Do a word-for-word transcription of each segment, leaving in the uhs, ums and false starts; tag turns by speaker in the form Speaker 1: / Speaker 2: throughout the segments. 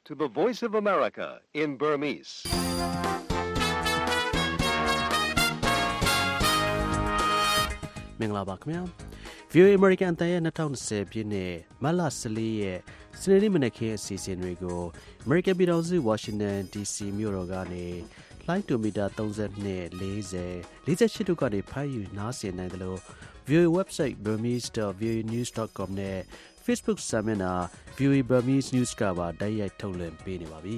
Speaker 1: to the Voice of America in Burmese.
Speaker 2: မင်္ဂလာပါခင်ဗျာ ဗီအိုအေ American အသံရဲ့twenty twentyပြည့်နှစ်မတ်လfourteenရက်စနေနေ့မနက်ခင်းအစီအစဉ်တွေကို American ပြည်ထောင်စု Washington ဒီ စီ မြို့တော်ကနေလိုင်းတူမီတာthirty-two, forty, forty-eightတို့ကနေဖမ်းယူနားဆင်နိုင်တယ်လို့ ဗီအိုအေ website burmese dot v o a news dot com နဲ့ Facebook စာမျက်နှာ ဗီအိုအေ Burmese News ကပါတိုက်ရိုက်ထုတ်လွှင့်ပေးနေပါပြီ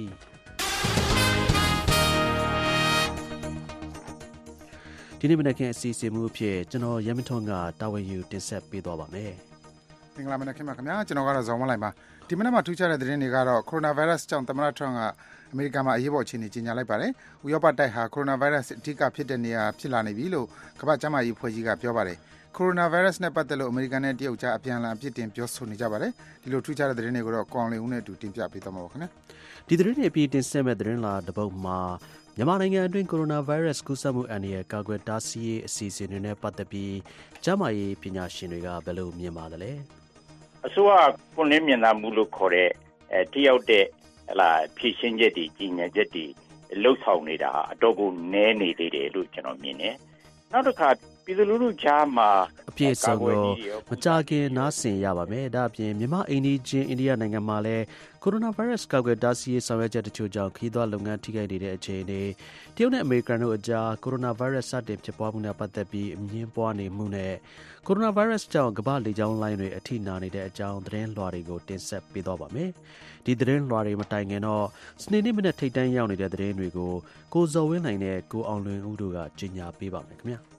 Speaker 2: ဒီနေ့မနက်ခင်းအစီအစဉ်မှုအဖြစ်ကျွန်တော်ရမထွန်းကတာဝန်ယူတင်ဆက်ပေးသွားပါမယ်
Speaker 3: ။မင်္ဂလာမနက်ခင်းပါခင်ဗျာကျွန်တော်ကတော့ဇော်မလိုက်ပါဒီမနက်မှာထူးခြားတဲ့သတင်းတွေကတော့ကိုရိုနာဗိုင်းရပ်စ်ကြောင့်သမ္မတထရန့်ကအမေရိကန်မှာအရေးပေါ်အခြေအနေကြေညာလိုက်ပါတယ်။ဥရောပတိုက်ဟာကိုရိုနာဗိုင်းရပ်စ်အဓိကဖြစ်တဲ့နေရာဖြစ်လာနေပြီလို့ကမ္ဘာ့ကျန်းမာရေးအဖွဲ့ကြီးကပြောပါတယ်။ကိုရိုနာဗိုင်းရပ်စ်နဲ့ပတ်သက်လို့အမေရိကန်နဲ့တရုတ်ကြားအပြန်အလှန်အပြစ်တင်ပြောဆိုနေကြပါတယ်။ဒီလိုထူးခြားတဲ့သတင်းတွေကိုတော့ကွန်လင်ဦးနဲ့အတူတင်ပြပေးသွားမှာပါခင်ဗျာ
Speaker 2: ။ဒီသတင်းတွေအပြီးတင်ဆက်မဲ့သတင်းလာတစ်ပုဒ်မှာမြန်မာနိုင်ငံအတွင်းကိုရိုနာဗိုင်းရပ်စ်ကူးစက်မှုအန္တရာယ်ကာကွယ်တားဆီးရေးအစီအစဉ်တွေနဲ့ပတ်သက်ပြီးကျန်းမာရေးပညာရှင်တွေကဘယ်လိုမြင်ပါသလဲ
Speaker 4: အစိုးရပွင့်လင်းမြင်သာမှုလို့ခေါ်တဲ့အဲတယောက်တဲ့ဟလာဖြည့်ရှင်းချက်တွေကြီးညာချက်တွေလှုပ်ဆောင်နေတာအတော့ကိုနည်းနေသေးတယ်လို့ကျွန်တော်မြင်တယ်နောက်တစ်ခါပြည်သူလူထုကြားမှာ
Speaker 2: အပြည့်စုံကိုမကြခင်နားဆင်ရပါမယ်ဒါအပြင်မြန်မာအိန္ဒိချင်းအိန္ဒိယနိုင်ငံမှာလည်းကိုရိုနာဗိုင်းရပ်စ်ကာကွယ်တားဆီးရေးဆောင်ရွက်ချက်တချို့ကြောင့်ခီးသွွားလုပ်ငန်းထိခိုက်နေတဲ့အခြေအနေတရုတ်နဲ့အမေရိကန်တို့အကြားကိုရိုနာဗိုင်းရပ်စ်စတင်ဖြစ်ပွားမှုနဲ့ပတ်သက်ပြီးအငြင်းပွားနေမှုနဲ့ကိုရိုနာဗိုင်းရပ်စ်ကြောင့်ကမ္ဘာလေကြောင်းလိုင်းတွေအထိနာနေတဲ့အကြောင်းသတင်းလွှာတွေကိုတင်ဆက်ပေးသွားပါမယ်ဒီသတင်းလွှာတွေမတိုင်ခင်တော့စနေနေ့မနေ့ထိပ်တန်းရောက်နေတဲ့သတင်းတွေကိုကိုဇော်ဝင်းနိုင်နဲ့ကိုအောင်လွင်ဦးတို့ကကြီးညာပေးပါမယ်ခင်ဗျာ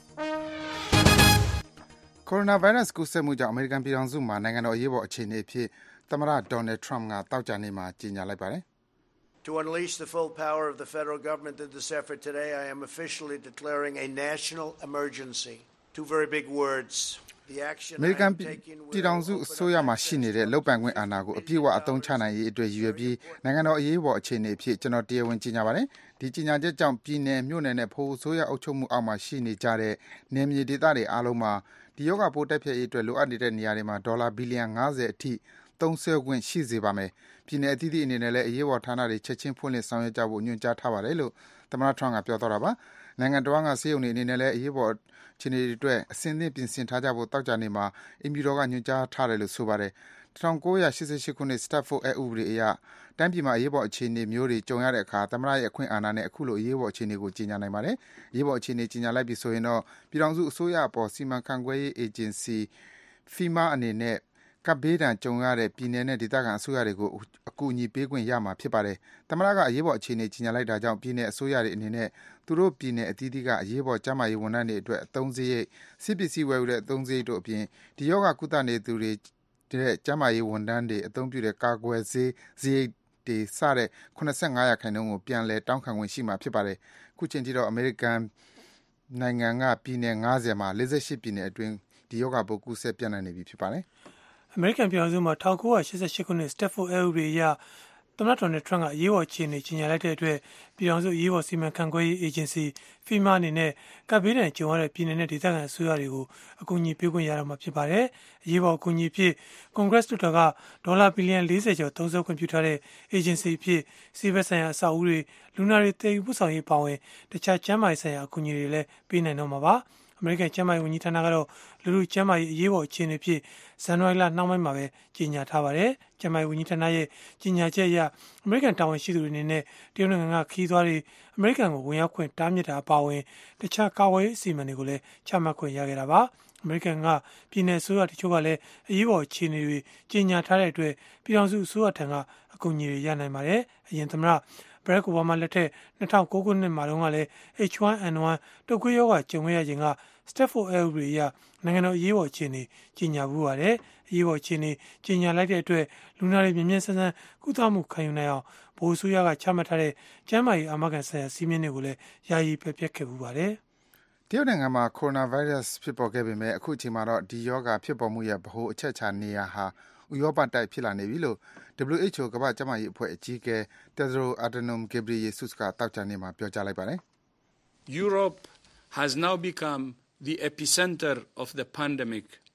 Speaker 3: ကိုရိုနာဗိုင်းရပ်စ်ကူးစက်မှုကြောင့်အမေရိကန်ပြည်ထောင်စုမှာနိုင်ငံတော်အရေးပေါ်အခြေအနေအဖြစ်သမ္မတဒေါ်နယ်ထရန့်ကတောက်ကြနေမှာကြေညာလိုက်ပါတယ်။
Speaker 5: To unleash the full power of the federal government in this effort today, I am officially declaring a national emergency. Two very big words. The action I am taking will
Speaker 3: ပြည်ထောင်စုအစိုးရမှာရှိနေတဲ့လုပ်ပိုင်ခွင့်အာဏာကိုအပြည့်အဝအသုံးချနိုင်ရေးအတွက်ရည်ရွယ်ပြီးနိုင်ငံတော်အရေးပေါ်အခြေအနေအဖြစ်ကျွန်တော်တရားဝင်ကြေညာပါတယ်။ဒီကြေညာချက်ကြောင့်ပြည်내မြို့နယ်နဲ့ဖိုအစိုးရအုပ်ချုပ်မှုအောက်မှာရှိနေကြတဲ့နယ်မြေဒေသတွေအားလုံးမှာဒီယောဂပိုးတက်ဖြတ်ရေးအတွက်လိုအပ်နေတဲ့နေရာတွေမှာဒေါ်လာဘီလီယံfiftyအထိသုံးစွဲခွင့်ရှိစေပါမယ်။ပြည်내အသီးသီးအနေနဲ့လည်းအရေးပေါ်ဌာနတွေချက်ချင်းဖွင့်လှစ်ဆောင်ရွက်ကြဖို့ညွှန်ကြားထားပါတယ်လို့သမ္မတထရန့်ကပြောသွားတာပါ။နိုင်ငံတော်ကဆေးရုံတွေအနေနဲ့လည်းအရေးပေါ်အခြေအနေတွေအတွက်အစဉ်သင့်ပြင်ဆင်ထားကြဖို့တောက်ကြနေမှာအင်ပီတော်ကညွှန်ကြားထားတယ်လို့ဆိုပါတယ်။nineteen eighty-eightခုနှစ် Stafford အက်ဥပဒေအရတိုင်းပြည်မှာအရေးပေါ်အခြေအနေမျိုးတွေကြုံရတဲ့အခါသမ္မတရဲ့အခွင့်အာဏာနဲ့အခုလိုအရေးပေါ်အခြေအနေကိုကြီးညာနိုင်ပါတယ်။အရေးပေါ်အခြေအနေကြီးညာလိုက်ပြီဆိုရင်တော့ပြည်ထောင်စုအစိုးရအပေါ်စီမံခန့်ခွဲရေးအေဂျင်စီ FEMA အနေနဲ့ကပ်ဘေးဒဏ်ကြုံရတဲ့ပြည်내နဲ့ဒေသခံအစိုးရတွေကိုအကူအညီပေးခွင့်ရမှာဖြစ်ပါတယ်။သမ္မတကအရေးပေါ်အခြေအနေကြီးညာလိုက်တာကြောင့်ပြည်내အစိုးရတွေအနေနဲ့သူတို့ပြည်내အသီးသီးကအရေးပေါ်ကျန်းမာရေးဝန်ထမ်းတွေအတွက်အသုံးစရိတ်စစ်ပစ္စည်းဝယ်ယူတဲ့အသုံးစရိတ်တို့အပြင်ဒီယောဂကုသနေသူတွေတဲ့ကျန်းမာရေးဝန်ထမ်းတွေအသုံးပြုတဲ့ကာကွယ်ဆေးစရိတ်တွေစတဲ့seventy-fiveရာခိုင်နှုန်းကိုပြန်လည်တောင်းခံခွင့်ရှိမှာဖြစ်ပါတယ်။ခုချိန်ထိတော့အမေရိကန်နိုင်ငံကပြည်내 fiftyမှာforty-eightပြည်내အတွင်းဒီယောဂပိုးကူးစက်ပြန့်နှံ့နေပြီဖြစ်ပါတယ်
Speaker 6: ။အမေရိကန်ပြည်ထောင်စုမှာnineteen eighty-eightခုနှစ် Stafford အက်ဥပဒေအရသမ္မတဒေါ်နယ်ထရန့်ကအရေးပေါ်အခြေအနေကြီးညာလိုက်တဲ့အတွက်ပြည်ထောင်စုအရေးပေါ်စီမံခန့်ခွဲရေးအေဂျင်စီ FEMA အနေနဲ့ကပ်ဘေးဒဏ်ကြုံရတဲ့ပြည်내နဲ့ဒေသခံအစိုးရတွေကိုအကူအညီပေးခွင့်ရတော့မှာဖြစ်ပါတယ်။အရေးပေါ်အကူအညီအဖြစ်ကွန်ဂရက်လွှတ်တော်ကဒေါ်လာဘီလီယံfortyကျော်သုံးစွဲခွင့်ပြုထားတဲ့အေဂျင်စီအဖြစ်စီးပွားဆိုင်ရာအဆောက်အဦတွေလူနာတွေတည်ယူပို့ဆောင်ရေးပါဝင်တခြားကျန်းမာရေးဆိုင်ရာအကူအညီတွေလည်းပေးနိုင်တော့မှာပါ။အမေရိကန်ကျန်းမာရေးဝန်ကြီးဌာနကတော့လူလူကျန်းမာရေးအရေးပေါ်အခြေအနေဖြစ်ဇန်နဝါရီလနှောင်းပိုင်းမှာပဲကြေညာထားပါတယ်။ကျန်းမာရေးဝန်ကြီးဌာနရဲ့ကြေညာချက်အရအမေရိကန်တာဝန်ရှိသူတွေအနေနဲ့တရုတ်နိုင်ငံကခီးသွားတွေအမေရိကန်ကိုဝင်ရောက်ခွင့်တားမြစ်တာအပါအဝင်တခြားကာကွယ်ရေးအစီအမံတွေကိုလည်းချမှတ်ခွင့်ရခဲ့တာပါ။အမေရိကန်ကပြည်내အစိုးရတချို့ကလည်းအရေးပေါ်အခြေအနေတွေကြေညာထားတဲ့အတွက်ပြည်ထောင်စုအစိုးရထံကအကူအညီတွေရနိုင်ပါတယ်။အရင်သမ္မတဘရက်အိုဘားမားလက်ထက်two thousand nineခုနှစ်မှာတုန်းကလည်း H one N one တုပ်ကွေးရောဂါကြုံခဲ့ရခြင်းက Stafford အက်ဥပဒေအရနိုင်ငံတော်အရေးပေါ်အခြေအနေကြီးညာမှုပါတယ်။အရေးပေါ်အခြေအနေကြီးညာလိုက်တဲ့အတွက်လူနာတွေမြင်မြင်ဆန်းဆန်းကုသမှုခံယူနိုင်အောင်ဗဟိုအစိုးရကချမှတ်ထားတဲ့ကျန်းမာရေးအာမခံဆိုင်ရာစီမင်းတွေကိုလည်းယာယီပြပြခဲ့ပူပါတယ်
Speaker 3: ။တရုတ်နိုင်ငံမှာကိုရိုနာဗိုင်းရပ်စ်ဖြစ်ပေါ်ခဲ့ပေမဲ့အခုအချိန်မှာတော့ဒီယောဂါဖြစ်ပေါ်မှုရဲ့ဗဟိုအချက်အခြာနေရာဟာဥရောပတိုက်ဖြစ်လာနေပြီလို့ W H O ကမ္ဘာ့ကျန်းမာရေးအဖွဲ့အကြီးအကဲ Tedros Adhanom Ghebreyesus ကတောက်ကြနေမှာပြောကြားလိုက်ပါတယ်
Speaker 7: ။ Europe has now become the epicenter of the pandemic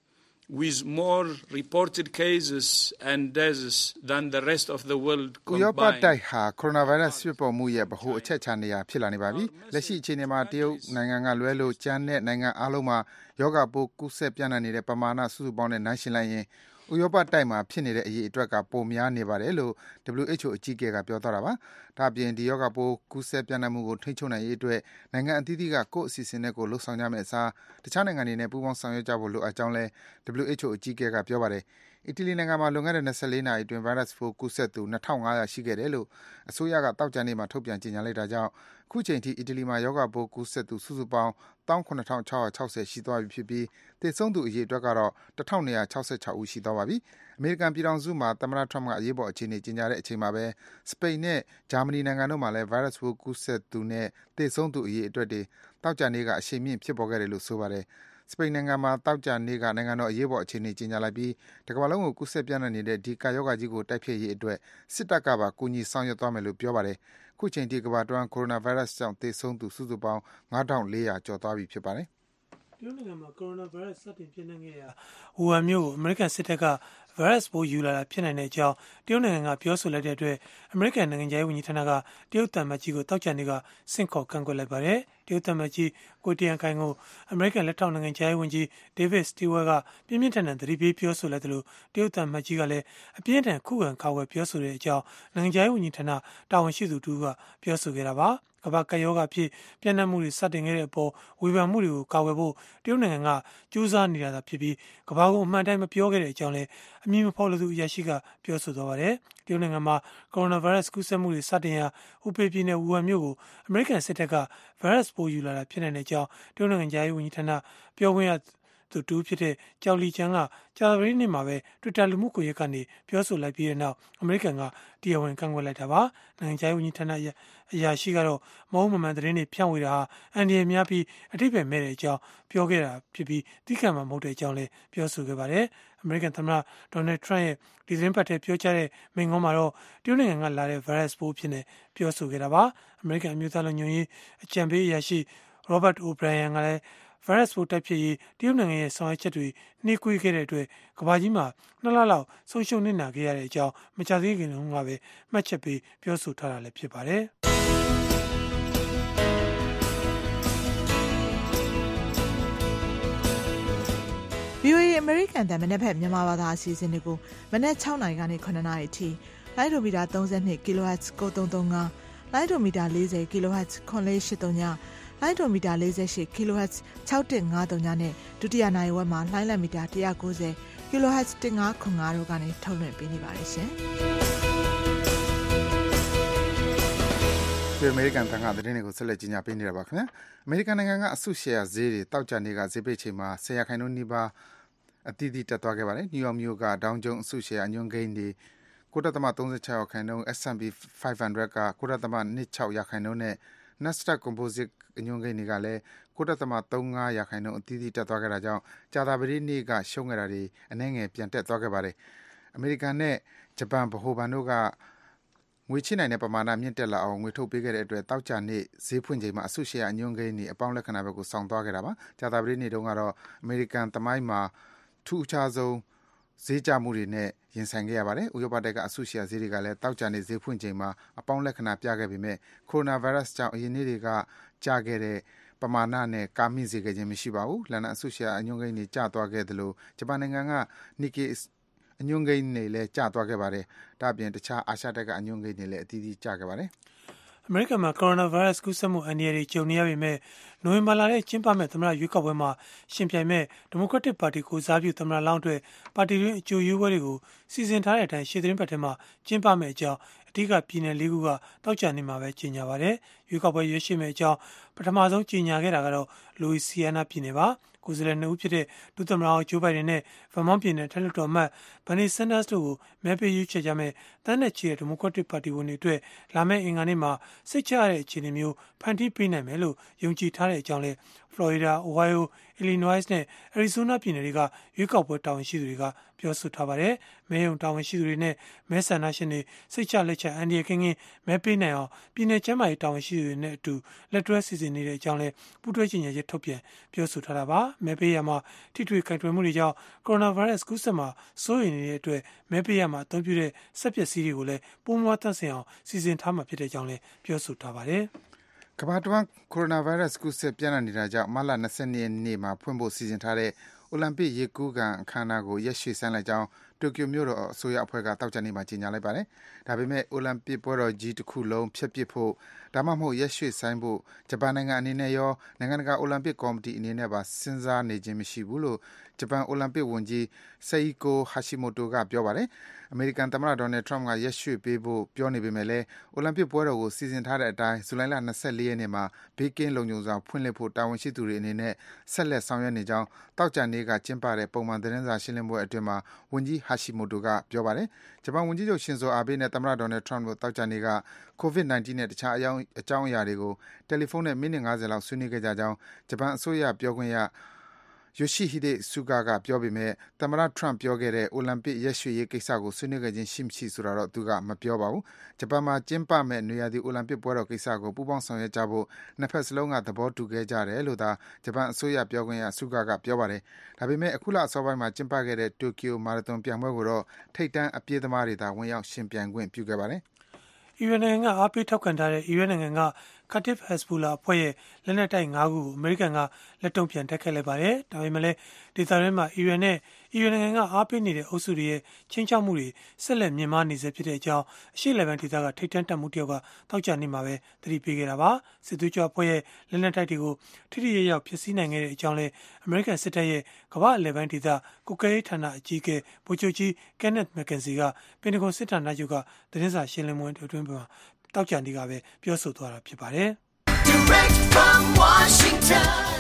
Speaker 7: with more reported cases and deaths than the rest of the world combined.
Speaker 3: ဥရောပတိုက်ဟာကိုရိုနာဗိုင်းရပ်စ်ဖြစ်ပေါ်မှုရဲ့ဗဟိုအချက်ချနေရာဖြစ်လာနေပါပြီ။လက်ရှိအခြေအနေမှာတရုတ်နိုင်ငံကလွဲလို့ကျန်တဲ့နိုင်ငံအလုံးမှာယောဂပိုးကူးစက်ပြန့်နှံ့နေတဲ့ပမာဏစုစုပေါင်းနဲ့နှိုင်းယှဉ်လိုက်ရင်ဥရောပတိုက်မှာဖြစ်နေတဲ့အရေးအတွက်ကပိုများနေပါတယ်လို့ W H O အကြီးအကဲကပြောသွားတာပါ။ဒါ့အပြင်ဒီယောဂပိုးကူးစက်ပြန့်နှံ့မှုကိုထိန်းချုပ်နိုင်ရေးအတွက်နိုင်ငံအသီးသီးကကိုယ့်အစီအစဉ်နဲ့ကိုယ်လှုပ်ဆောင်ကြမယ့်အစားတခြားနိုင်ငံတွေနဲ့ပူးပေါင်းဆောင်ရွက်ကြဖို့လိုအပ်ကြောင်းလဲ W H O အကြီးအကဲကပြောပါတယ်။အီတလီနိုင်ငံမှာလွန်ခဲ့တဲ့၂၄နာရီအတွင်းဗိုင်းရပ်စ်ပိုးကူးစက်သူ၂၅၀၀ရှိခဲ့တယ်လို့အစိုးရကတောက်ကြနေ့မှာထုတ်ပြန်ကြေညာလိုက်တာကြောင့်အခုချိန်ထိအီတလီမှာယောဂပိုးကူးစက်သူစုစုပေါင်း၁၇၆၆၆၀ရှိသွားပြီဖြစ်ပြီးသေဆုံးသူအရေအတွက်ကတော့၁၂၆၆ဦးရှိသွားပါပြီ။အမေရိကန်ပြည်ထောင်စုမှာသမ္မတထရမ့်ကအရေးပေါ်အခြေအနေကြေညာတဲ့အချိန်မှာပဲစပိန်နဲ့ဂျာမနီနိုင်ငံတို့မှာလည်းဗိုင်းရပ်စ်ပိုးကူးစက်သူနဲ့သေဆုံးသူအရေအတွက်တွေတောက်ကြနေ့ကအရှိန်မြင့်ဖြစ်ပေါ်ခဲ့တယ်လို့ဆိုပါတယ်။စပိန်နိုင်ငံမှာတောက်ကြနေ့ကနိုင်ငံတော်အရေးပေါ်အခြေအနေကြေညာလိုက်ပြီးတကမ္ဘာလုံးကိုကူးစက်ပြန့်နှံ့နေတဲ့ဒီကာရောဂါကြီးကိုတိုက်ဖျက်ရေးအတွက်စစ်တပ်ကပါကူညီဆောင်ရွက်သွားမယ်လို့ပြောပါတယ်။အခုချိန်ထိကမ္ဘာတွင်းကိုရိုနာဗိုင်းရပ်စ်ကြောင့်သေဆုံးသူစုစုပေါင်း၅ထောင်၄ရာကျော်သွားပြီဖြစ်ပါတယ်။
Speaker 6: တရုတ်နိုင်ငံမှာကိုရိုနာဗိုင်းရပ်စ်စတင်ပြန့်နှံ့ခဲ့ရာဝူဟန်မြို့ကိုအမေရိကန်စစ်တပ်ကဗိုင်းရပ်စ်ပိုးယူလာတာဖြစ်နိုင်တဲ့အကြောင်းတရုတ်နိုင်ငံကပြောဆိုလိုက်တဲ့အတွက်အမေရိကန်နိုင်ငံခြားရေးဝန်ကြီးဌာနကတရုတ်သံအမတ်ကြီးကိုတောက်ချန်နေ့ကဆင့်ခေါ်ကန့်ကွက်လိုက်ပါတယ်။တရုတ်သံအမတ်ကြီးကိုတီယန်ခိုင်ကိုအမေရိကန်လက်ထောက်နိုင်ငံခြားရေးဝန်ကြီးဒေးဗစ်စတီဝဲကပြင်းပြင်းထန်ထန်သတိပေးပြောဆိုလိုက်တယ်လို့တရုတ်သံအမတ်ကြီးကလည်းအပြင်းထန်ခုခံကာကွယ်ပြောဆိုတဲ့အကြောင်းနိုင်ငံခြားရေးဝန်ကြီးဌာနတာဝန်ရှိသူတူကပြောဆိုခဲ့တာပါ။ကမ္ဘာကပ်ရောဂါဖြစ်ပြန့်နှံ့မှုတွေစတင်ခဲ့တဲ့အပေါ်ဝေဖန်မှုတွေကိုကာကွယ်ဖို့တရုတ်နိုင်ငံကကြိုးစားနေတာသာဖြစ်ပြီးကမ္ဘာကိုအမှန်တိုင်းမပြောခဲ့တဲ့အကြောင်းလည်းအမည်မဖော်လို့သူအရာရှိကပြောဆိုသွားပါတယ်။တရုတ်နိုင်ငံမှာကိုရိုနာဗိုင်းရပ်စ်ကူးစက်မှုတွေစတင်ရာဟူပေပြည်နယ်ဝူဟန်မြို့ကိုအမေရိကန်စစ်တပ်ကဗိုင်းရပ်စ်ပိုးယူလာတာဖြစ်နိုင်တဲ့အကြောင်းတရုတ်နိုင်ငံခြားရေးဝန်ကြီးဌာနပြောခွင့်ရသူတူဖြစ်တဲ့ကြော်လီချန်ကကြာသပတေးနေ့မှာပဲ Twitter လူမှုကွန်ရက်ကနေပြောဆိုလိုက်ပြီးတဲ့နောက်အမေရိကန်ကတရားဝင်ကန့်ကွက်လိုက်တာပါ။နိုင်ငံခြားရေးဝန်ကြီးဌာနအရာရှိကတော့မဟုတ်မမှန်သတင်းတွေဖြန့်ဝေတာဟာအန်ဒီရများပြီးအထိပ္ပယ်မဲ့တဲ့အကြောင်းပြောခဲ့တာဖြစ်ပြီးတိကျမှမဟုတ်တဲ့အကြောင်းလည်းပြောဆိုခဲ့ပါတယ်။အမေရိကန်သမ္မတဒေါ်နယ်ထရန့်ရဲ့ဒီသတင်းပတ်ထဲပြောကြားတဲ့မိန့်ခွန်းမှာတော့တရုတ်နိုင်ငံကလာတဲ့ဗိုင်းရပ်စ်ပိုးဖြစ်နေပြောဆိုခဲ့တာပါ။အမေရိကန်အမျိုးသားလုံခြုံရေးအကြံပေးအရာရှိ Robert O'Brien ကလည်းဗိုင်းရပ်စ်ပိုးတိုက်ဖျက်ရေးတရုတ်နိုင်ငံရဲ့ဆောင်ရွက်ချက်တွေနှေးကွေးခဲ့တဲ့အတွက်ကမ္ဘာကြီးမှာနှစ်လလောက်ဆုံးရှုံးနစ်နာခဲ့ရတဲ့အကြောင်းမကြာသေးခင်ကပဲမှတ်ချက်ပေးပြောဆိုထားတာလည်းဖြစ်ပါတယ်။
Speaker 8: ဗွီအိုအေ American တန်မနေ့ဖက်မြန်မာဘာသာအစီအစဉ်တွေကိုမနေ့၆နာရီကနေ၇နာရီအထိလိုင်းဒိုမီတာ၃၂ kHz ကိုသုံးသုံး၅လိုင်းဒိုမီတာ၄၀ kHz ခွန်လေး၈၃ညလိုင်းဒိုမီတာ၄၈ kHz ၆၁၅၃ညနဲ့ဒုတိယနိုင်ဝက်မှာလိုင်းလက်မီတာ၁၉၀ kHz ၁၅ခွန်၅တို့ကနေထုတ်လွှင့်ပေးနေပါတယ်ရှင်။
Speaker 3: ဒီအမေရိကန်တန်ခါသတင်းတွေကိုဆက်လက်ကြီးညာပေးနေတာပါခင်ဗျာ။အမေရိကန်နိုင်ငံကအစုရှယ်ယာဈေးတွေတောက်ကြနေကဈေးပိတ်ချိန်မှာ၁၀ရာခိုင်နှုန်းနီးပါးအသီးသီးတက်သွားခဲ့ပါတယ်။နယူးယောက်မြို့ကဒေါင်းဂျုံအစုရှယ်ယာအညွှန်းကိန်းတွေ၉.၃၆ရာခိုင်နှုန်း S and P ၅၀၀က၉.၂၆ရာခိုင်နှုန်းနဲ့ Nasdaq Composite အညွှန်းကိန်းတွေကလည်း၉.၃၅ရာခိုင်နှုန်းအသီးသီးတက်သွားခဲ့တာကြောင့်ကြာသပတေးနေ့ကရှုံးခဲ့တာတွေအနည်းငယ်ပြန်တက်သွားခဲ့ပါတယ်။အမေရိကန်နဲ့ဂျပန်ဗဟိုဘဏ်တို့ကငွေချေးနိုင်တဲ့ပမာဏမြင့်တက်လာအောင်ငွေထုတ်ပေးခဲ့တဲ့အတွက်တောက်ကြနေ့ဈေးဖွင့်ချိန်မှာအစုရှယ်ယာအညွှန်းကိန်းတွေအပေါင်းလက္ခဏာဘက်ကိုဆောင်သွားခဲ့တာပါ။ကြာသပတေးနေ့တုန်းကတော့အမေရိကန်သမိုင်းမှာထူးခြားဆုံးဈေးကျမှုတွေနဲ့ရင်ဆိုင်ခဲ့ရပါတယ်။ဥရောပတိုက်ကအစုရှယ်ယာဈေးတွေကလည်းတောက်ကြနေ့ဈေးဖွင့်ချိန်မှာအပေါင်းလက္ခဏာပြခဲ့ပေမဲ့ကိုရိုနာဗိုင်းရပ်စ်ကြောင့်အရင်နေ့တွေကကျခဲ့တဲ့ပမာဏနဲ့ကာမိစေခဲ့ခြင်းမရှိပါဘူး။လန်ဒန်အစုရှယ်ယာအညွှန်းကိန်းတွေကျသွားခဲ့သလိုဂျပန်နိုင်ငံက Nikkeiအညွှန်းကိန်းတွေလည်းကျသွားခဲ့ပါတယ်။ဒါ့အပြင်တခြားအာရှတိုက်ကအညွှန်းကိန်းတွေလည်းအသီးသီးကျခဲ့ပါတယ်
Speaker 6: ။အမေရိကန်မှာကိုရိုနာဗိုင်းရပ်စ်ကူးစက်မှုအန္တရာယ်တွေကြုံနေရပေမဲ့နိုဝင်ဘာလထဲကျင်းပမဲ့သမ္မတရွေးကောက်ပွဲမှာရှင်ပြိုင်မဲ့ဒီမိုကရက်တစ်ပါတီကိုစားပြုသမ္မတလောင်းအတွက်ပါတီတွင်းအကြိုရွေးပွဲတွေကိုစီစဉ်ထားတဲ့အတိုင်းရှေ့သတင်းပတ်ထဲမှာကျင်းပမဲ့အကြောင်းအဓိကပြည်နယ်လေးခုကတောက်ကြနေမှာပဲကြေညာပါတယ်။ရွေးကောက်ပွဲရွေးရှိမဲ့အကြောင်းပထမဆုံးကြေညာခဲ့တာကတော့လူဝီစီယာနာပြည်နယ်ပါ။ကိုယ်စားလှယ်နှစ်ဦးဖြစ်တဲ့ဒုသမ္မတဂျိုးဘိုင်ဒန်နဲ့ဗာမောင့်ပြည်နယ်ထက်လွှတ်တော်အမတ်ဘန်နီဆန်ဒါစ်တို့ကိုမဲပေးရွေးချယ်ကြမဲ့တန်းနဲ့ချီတဲ့ဒီမိုကရက်တစ်ပါတီဝင်တွေအတွက်လာမယ့်အင်္ဂါနေ့မှာစိတ်ချရတဲ့အခြေအနေမျိုးဖန်တီးပေးနိုင်မယ်လို့ယုံကြည်ထားတဲ့အကြောင်းလဲဖလော်ရီဒါ၊အိုဟိုင်ယို၊အီလီနွိုင်းစ်နဲ့အရီဇိုနာပြည်နယ်တွေကရွေးကောက်ပွဲတာဝန်ရှိသူတွေကပြောဆိုထားပါတယ်။မဲရုံတာဝန်ရှိသူတွေနဲ့မဲဆန္ဒရှင်တွေစိတ်ချလက်ချအန်ဒီရကင်းကင်းမဲပေးနိုင်အောင်ပြည်နယ်ကျန်းမာရေးတာဝန်ရှိသူတွေနဲ့အတူလက်တွဲစီစဉ်နေတဲ့အကြောင်းလဲပူးတွဲကြေညာချက်ထုတ်ပြန်ပြောဆိုထားတာပါ။မဲပေးရမှာထိတွေ့ကန့်ကွက်မှုတွေကြောင့်ကိုရိုနာဗိုင်းရပ်စ်ကူးစက်မှာစိုးရိမ်နေတဲ့အတွက်မဲပေးရမှာအသုံးပြုတဲ့စက်ပစ္စည်းတွေကိုလည်းပိုမိုသန့်စင်အောင်စီစဉ်ထားမှာဖြစ်တဲ့ကြောင်းလည်းပြောဆိုထားပါတယ်
Speaker 3: ကမ္ဘာတဝန်းကိုရိုနာဗိုင်းရပ်စ်ကူးစက်ပြန့်နှံ့နေတာကြောင့်မတ်လ၂၂ရက်နေ့မှာဖွင့်ဖို့စီစဉ်ထားတဲ့အိုလံပစ်ရေကူးကန်အခမ်းအနားကိုရက်ရွှေ့ဆိုင်းလိုက်ကြောင်းတိုကျိုမြို့တော်အစိုးရအဖွဲ့ကတောက်ကြနေမှာကြေညာလိုက်ပါတယ်။ဒါပေမဲ့အိုလံပစ်ပွဲတော်ကြီးတစ်ခုလုံးဖျက်ပစ်ဖို့ဒါမှမဟုတ်ရက်ရွှေ့ဆိုင်းဖို့ဂျပန်နိုင်ငံအနေနဲ့ရောနိုင်ငံတကာအိုလံပစ်ကော်မတီအနေနဲ့ပါစဉ်းစားနေခြင်းမရှိဘူးလို့ဂျပန်အိုလံပစ်ဝန်ကြီး Seiko Hashimoto ကပြောပါတယ်။အမေရိကန်သမ္မတ Donald Trump ကရက်ရွှေ့ပေးဖို့ပြောနေပေမဲ့လည်းအိုလံပစ်ပွဲတော်ကိုစီစဉ်ထားတဲ့အတိုင်းဇူလိုင်လ၂၄ရက်နေ့မှာဘေးကင်းလုံခြုံစွာဖွင့်လှစ်ဖို့တာဝန်ရှိသူတွေအနေနဲ့ဆက်လက်ဆောင်ရွက်နေကြောင်းတောက်ကြနေ့ကကျင်းပတဲ့ပုံမှန်သတင်းစာရှင်းလင်းပွဲအတွင်းမှာဝန်ကြီး Hashimoto ကပြောပါတယ်။ဂျပန်ဝန်ကြီးချုပ်ရှင်ဇိုအာဘေးနဲ့သမ္မတ Donald Trump တို့တောက်ကြနေ့က ကိုဗစ် ၁၉ နဲ့တခြားအကြောင်းအကြောင်းအရာတွေကိုတယ်လီဖုန်းနဲ့မိနစ်၅၀လောက်ဆွေးနွေးခဲ့ကြကြောင်းဂျပန်အစိုးရပြောခွင့်ရYoshihide Suga ကပြောပေမဲ့သမ္မတ Trump ပြောခဲ့တဲ့အိုလံပစ်ရက်ရွှေ့ရေးကိစ္စကိုဆွေးနွေးခဲ့ခြင်းရှိမရှိဆိုတာတော့သူကမပြောပါဘူး။ဂျပန်မှာကျင်းပမဲ့နွေရာသီအိုလံပစ်ပွဲတော်ကိစ္စကိုပူးပေါင်းဆောင်ရွက်ကြဖို့နှစ်ဖက်စလုံးကသဘောတူခဲ့ကြတယ်လို့သာဂျပန်အစိုးရပြောခွင့်ရ Suga ကပြောပါတယ်။ဒါပေမဲ့အခုလအစောပိုင်းမှာကျင်းပခဲ့တဲ့တိုကျိုမာရသွန်ပြိုင်ပွဲကိုတော့ထိပ်တန်းအပြေးသမားတွေသာဝင်ရောက်ရှင်ပြိုင်ခွင့်ပြုခဲ့ပါတယ်
Speaker 6: ။အီရန်နိုင်ငံကအားပေးထောက်ခံထားတဲ့အီရန်နိုင်ငံကKataib Hezbollah အဖွဲ့ရဲ့လက်နက်တိုက်၅ခုကိုအမေရိကန်ကလက်တုံ့ပြန်တိုက်ခိုက်လိုက်ပါတယ်။ဒါပေမဲ့လည်းဒေသတွင်းမှာအီရန်နဲ့အီရန်နိုင်ငံကအားပေးနေတဲ့အုပ်စုတွေရဲ့ချင်းချောက်မှုတွေဆက်လက်မြင့်မားနေစေဖြစ်တဲ့အကြောင်းအရှေ့လယ်ပိုင်းဒေသကထိပ်တန်းတပ်မှုတယောက်ကတောက်ကြနေမှာပဲသတိပေးခဲ့တာပါ။စစ်သွေးကြွအဖွဲ့ရဲ့လက်နက်တိုက်တွေကိုထိထိရောက်ရောက်ဖျက်ဆီးနိုင်ခဲ့တဲ့အကြောင်းလည်းအမေရိကန်စစ်တပ်ရဲ့ကမ္ဘာအလယ်ပိုင်းဒေသကုကဲရေးဌာနအကြီးအကဲဗိုလ်ချုပ်ကြီး Kenneth McKenzie ကပင်တဂွန်စစ်ဌာနချုပ်ကသတင်းစာရှင်းလင်းပွဲအတွင်းမှာတောက်ကြနေကပဲပြောဆိုသွားတာဖြစ်ပါတယ်။ Direct from Washington,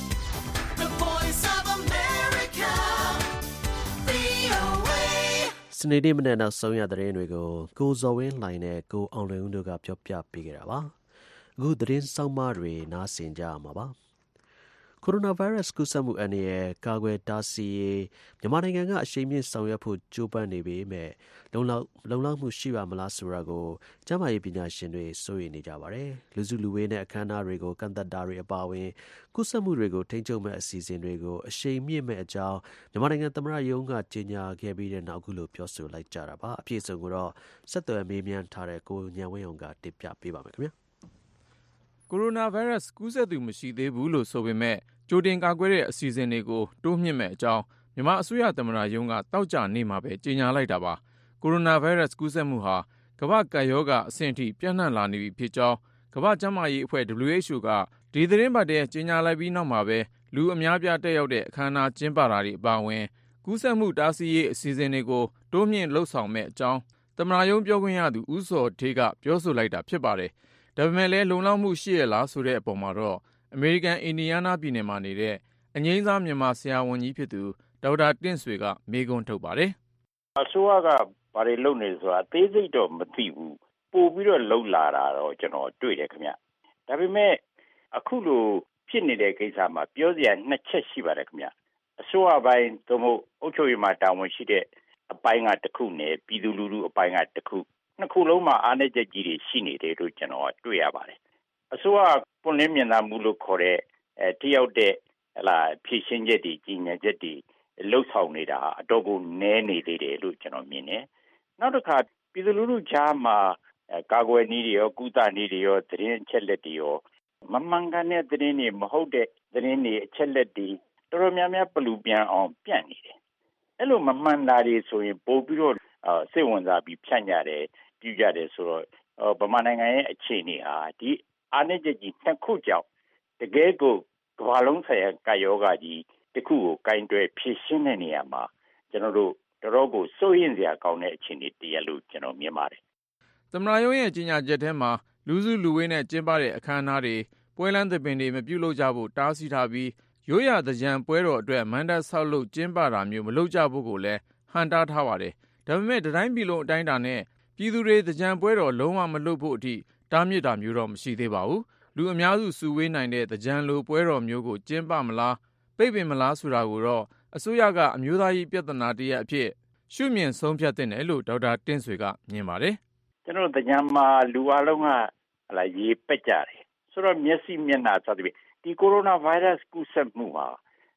Speaker 6: the voice of America, ဗွီအိုအေ စနေနေ့မနက်နောက်ဆုံးရသတင်းတွေကိုကိုဇော်ဝင်းလှိုင်နဲ့ကိုအောင်လွင်ဦးတို့ကပြောပြပေးခဲ့တာပါ။အခုသတင်းစောင့်မတွေနားဆင်ကြရမှာပါ။ကိုရိုနာဗိုင်းရပ်စ်ကူးစက်မှုအန္တရာယ်ကာကွယ်တားဆီးရေးမြန်မာနိုင်ငံကအရှိန်မြင့်ဆောင်ရွက်ဖို့ကြိုးပမ်းနေပေမဲ့လုံလောက်လုံလောက်မှုရှိပါမလားဆိုတာကိုကျန်းမာရေးပညာရှင်တွေစိုးရိမ်နေကြပါတယ်။လူစုလူဝေးနဲ့အခမ်းအနားတွေကိုကန့်သတ်တာတွေအပါအဝင်ကူးစက်မှုတွေကိုထိန်းချုပ်မဲ့အစီအစဉ်တွေကိုအရှိန်မြင့်မဲ့အကြောင်းမြန်မာနိုင်ငံသမ္မတရုံးကကြေညာခဲ့ပြီးတဲ့နောက်အခုလိုပြောဆိုလိုက်ကြတာပါ။အပြည့်အစုံကိုတော့ဆက်သွယ်မေးမြန်းထားတဲ့ကိုဉာဏ်ဝင်းအောင်ကတင်ပြပေးပါမယ်ခင်ဗျာ
Speaker 9: ။ကိုရိုနာဗိုင်းရပ်စ်ကူးစက်သူမရှိသေးဘူးလို့ဆိုပေမဲ့ကြိုတင်ကာကွယ်တဲ့အစီအစဉ်တွေကိုတိုးမြှင့်မဲ့အကြောင်းမြန်မာအစိုးရသမ္မတရုံးကတောက်ကြနေမှာပဲကြေညာလိုက်တာပါ။ကိုရိုနာဗိုင်းရပ်စ်ကူးစက်မှုဟာကမ္ဘာ့ကပ်ရောဂါအဆင့်အထိပြန့်နှံ့လာနေပြီဖြစ်ကြောင်းကမ္ဘာ့ကျန်းမာရေးအဖွဲ့ W H O ကဒီသတင်းပတ်ထဲကြေညာလိုက်ပြီးနောက်မှာပဲလူအများပြားတက်ရောက်တဲ့အခမ်းအနားကျင်းပတာတွေအပါအဝင်ကူးစက်မှုတားဆီးရေးအစီအစဉ်တွေကိုတိုးမြှင့်လှုပ်ဆောင်မဲ့အကြောင်းသမ္မတရုံးပြောခွင့်ရသူဦးစောထေးကပြောဆိုလိုက်တာဖြစ်ပါတယ်။ဒါပေမဲ့လည်းလုံလောက်မှုရှိရလားဆိုတဲ့အပေါ်မှာတော့အမေရိကန်အင်ဒီယားနားပြည်နယ်မှာနေတဲ့အငိမ့်စားမြန်မာဆရာဝန်ကြီးဖြစ်သူဒေါက်တာတင့်ဆွေကမေးခွန်းထုတ်ပါတယ်
Speaker 4: ။အစိုးရကဘာတွေလုပ်နေဆိုတာအသေးစိတ်တော့မသိဘူး။ပို့ပြီးတော့လှုပ်လာတာတော့ကျွန်တော်တွေ့တယ်ခင်ဗျ။ဒါပေမဲ့အခုလိုဖြစ်နေတဲ့ကိစ္စမှာပြောစရာနှစ်ချက်ရှိပါတယ်ခင်ဗျ။အစိုးရပိုင်းသို့မဟုတ်အုပ်ချုပ်ရေးမှာတာဝန်ရှိတဲ့အပိုင်းကတစ်ခုနဲ့ပြည်သူလူထုအပိုင်းကတစ်ခုနှစ်ခုလုံးမှာအားနည်းချက်ကြီးတွေရှိနေတယ်လို့ကျွန်တော်တွေ့ရပါတယ်။အစိုးရပွင့်လင်းမြင်သာမှုလို့ခေါ်တဲ့အဲတယောက်တဲ့ဟလာဖြည့်ရှင်းချက်တွေကြီးညာချက်တွေလှုပ်ဆောင်နေတာအတော့ကိုနည်းနေသေးတယ်လို့ကျွန်တော်မြင်တယ်။နောက်တစ်ခါပြည်သူလူထုကြားမှာကာကွယ်နည်းတွေရောကုသနည်းတွေရောသတင်းအချက်လက်တွေရောမမှန်ကန်တဲ့သတင်းတွေမဟုတ်တဲ့သတင်းတွေအချက်လက်တွေတော်တော်များများပလူပြန်အောင်ပြန့်နေတယ်။အဲ့လိုမမှန်တာတွေဆိုရင်ပို့ပြီးတော့စိတ်ဝင်စားပြီးဖြန့်ကြတယ်ပြုကြတယ်ဆိုတော့ဗမာနိုင်ငံရဲ့အခြေအနေဟာဒီအားနည်းချက်ကြီးနှစ်ခုကြောင့်တကယ်ကိုကမ္ဘာလုံးဆိုင်ရာကာယောဂါကြီးတစ်ခုကိုကင်တွယ်ဖြည့်ရှင်းတဲ့နေရာမှာကျွန်တော်တို့တော်တော်ကိုစိုးရိမ်စရာကောင်းတဲ့အခြေအနေတည်းလို့ကျွန်တော်မြင်ပါတယ်
Speaker 9: ။သမ္မတရုံးရဲ့ကြေညာချက်ထဲမှာလူစုလူဝေးနဲ့ကျင်းပတဲ့အခမ်းအနားတွေပွဲလမ်းသဘင်တွေမပြုလုပ်ကြဖို့တားဆီးထားပြီးရိုးရာသကြံပွဲတော်အတွက်မန္တဆောက်လုပ်ကျင်းပတာမျိုးမလုပ်ကြဖို့ကိုလည်းဟန်တားထားပါတယ်။ဒါပေမဲ့တိုင်းပြည်လုံးအတိုင်းအတာနဲ့ပြည်သူတွေသကြံပွဲတော်လုံးဝမလုပ်ဖို့အထိတားမြစ်တာမျိုးတော့မရှိသေးပါဘူး။လူအများစုစုဝေးနိုင်တဲ့သကြံလိုပွဲတော်မျိုးကိုကျင်းပမလားပိတ်ပင်မလားဆိုတာကိုတော့အစိုးရကအမျိုးသားရေးပြဿနာတရက်အဖြစ်ရှုမြင်ဆုံးဖြတ်တဲ့တယ်လို့ဒေါက်တာတင့်ဆွေကမြင်ပါတယ်
Speaker 4: ။ကျွန်တော်သကြံမှာလူအလုံးကဟလာရေးပက်ကြတယ်ဆိုတော့မျက်စိမျက်နှာစသဖြင့်ဒီကိုရိုနာဗိုင်းရပ်စ်ကူးစက်မှုဟာ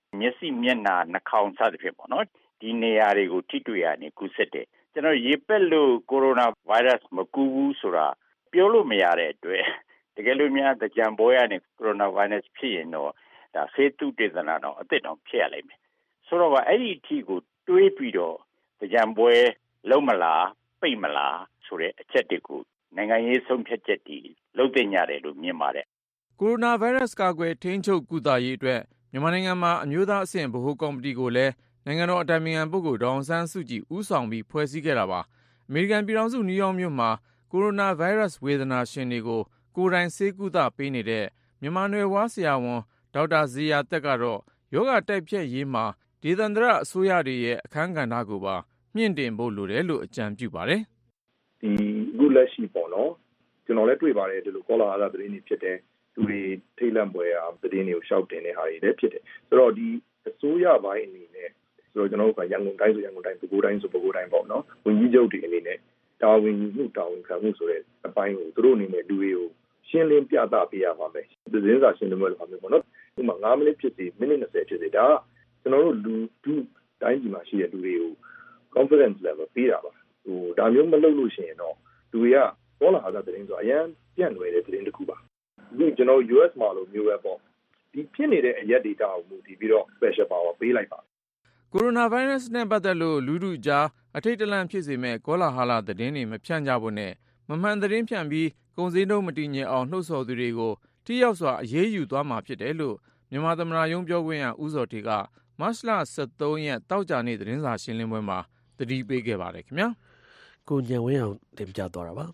Speaker 4: မျက်စိမျက်နှာနှာခေါင်းစသဖြင့်ပေါ့နော်ဒီနေရာတွေကိုထိတွေ့ရနေကူးစက်တယ်ကျွန်တော်ရေပက်လို့ကိုရိုနာဗိုင်းရပ်စ်မကူးဘူးဆိုတာပြောလို့မရတဲ့အတွက်တကယ်လို့များတကြံပွဲရနေကိုရိုနာဗိုင်းရပ်စ်ဖြစ်ရင်တော့ဒါဆေးသုတေသနတော့အသစ်တော့ဖြစ်ရလိမ့်မယ်ဆိုတော့အဲ့ဒီအထီကိုတွေးပြီးတော့တကြံပွဲလုံးမလားပိတ်မလားဆိုတဲ့အချက်တွေကိုနိုင်ငံရေးဆုံးဖြတ်ချက်တွေလုပ်တင်ရတယ်လို့မြင်ပါတယ်
Speaker 9: ကိုရိုနာဗိုင်းရပ်စ်ကာကွယ်ထိန်းချုပ်ကုသရေးအတွက်မြန်မာနိုင်ငံမှာအမျိုးသားအဆင့်ဗဟိုကော်မတီကိုလည်းနိုင်ငံတော်အတိုင်ပင်ခံပုဂ္ဂိုလ်ဒေါ်အောင်ဆန်းစုကြည်ဦးဆောင်ပြီးဖွဲ့စည်းခဲ့တာပါအမေရိကန်ပြည်ထောင်စုနယူးယောက်မြို့မှာကိုရိုနာဗိုင်းရပ်စ်ဝေဒနာရှင်တွေကိုကိုယ်တိုင်ဆေးကုသပေးနေတဲ့မြန်မာနွယ်ဖွားဆရာဝန်ဒေါက်တာဇေယျာသက်ကတော့ယောဂတိုက်ဖျက်ရေးမှာဒေသန္တရအစိုးရတွေရဲ့အခန်းကဏ္ဍကိုပါမြင့်တင်ဖို့လိုတယ်လို့အကြံပြုပါတယ်
Speaker 10: ဒီအခုလက်ရှိပေါ့နော်ကျွန်တော်လည်းတွေ့ပါတယ်ဒီလိုကောလာဟာလာသတင်းတွေဖြစ်တယ်သူတွေထိတ်လန့်ပွဲအားသတင်းတွေကိုရှောက်တင်တဲ့ဟာတွေလည်းဖြစ်တယ်ဆိုတော့ဒီအစိုးရပိုင်းအနေနဲ့ဆိုတော့ကျွန်တော်တို့ကရန်ကုန်တိုင်းဆိုရန်ကုန်တိုင်းပဲခူးတိုင်းဆိုပဲခူးတိုင်းပေါ့နော်ဝန်ကြီးချုပ်တွေအနေနဲ့တာဝန်မှုတာဝန်ခံမှုဆိုတဲ့အပိုင်းကိုသူတို့အနေနဲ့လူတွေကိုရှင်းလင်းပြသပေးရပါမယ်သတင်းစာရှင်းလင်းပွဲလိုမျိုးပေါ့နော်ဥပမာ၅မိနစ်ဖြစ်စီမိနစ်၂၀ဖြစ်စီဒါကကျွန်တော်တို့လူထုတိုင်းပြည်မှာရှိတဲ့လူတွေကို confidence level ပေးတာပါဟိုဒါမျိုးမလုပ်လို့ရှိရင်တော့လူတွေကပေါ်လာတာသတင်းဆိုအရင်ပြန့်လွယ်တဲ့သတင်းတစ်ခုပါဒီကျွန်တော် U S မှာလိုမျိုးပဲပေါ့ဒီဖြစ်နေတဲ့အရက် data ကိုမူတည်ပြီးတော့ special power ပေးလိုက်ပါ
Speaker 9: ကိုရိုနာဗိုင်းရပ်စ်နဲ့ပတ်သက်လို့လူထုကြားအထိတ်တလန့်ဖြစ်စေမဲ့ကောလာဟာလာသတင်းတွေမဖြန့်ကြဖို့နဲ့မမှန်သတင်းဖြန့်ပြီးကုန်စည်နှုန်းမတည်ငြိမ်အောင်နှုတ်ဆော်သူတွေကိုထိရောက်စွာအရေးယူသွားမှာဖြစ်တယ်လို့မြန်မာသမ္မတရုံးပြောခွင့်ရဦးဇော်ဌေးကမတ်လ၁၃ရက်တောက်ကြနေ့သတင်းစာရှင်းလင်းပွဲမှာသတိပေးခဲ့ပါတယ်ခင်ဗျာ
Speaker 2: ကိုညံဝင်းအောင်တင်ပြသွားတာပါ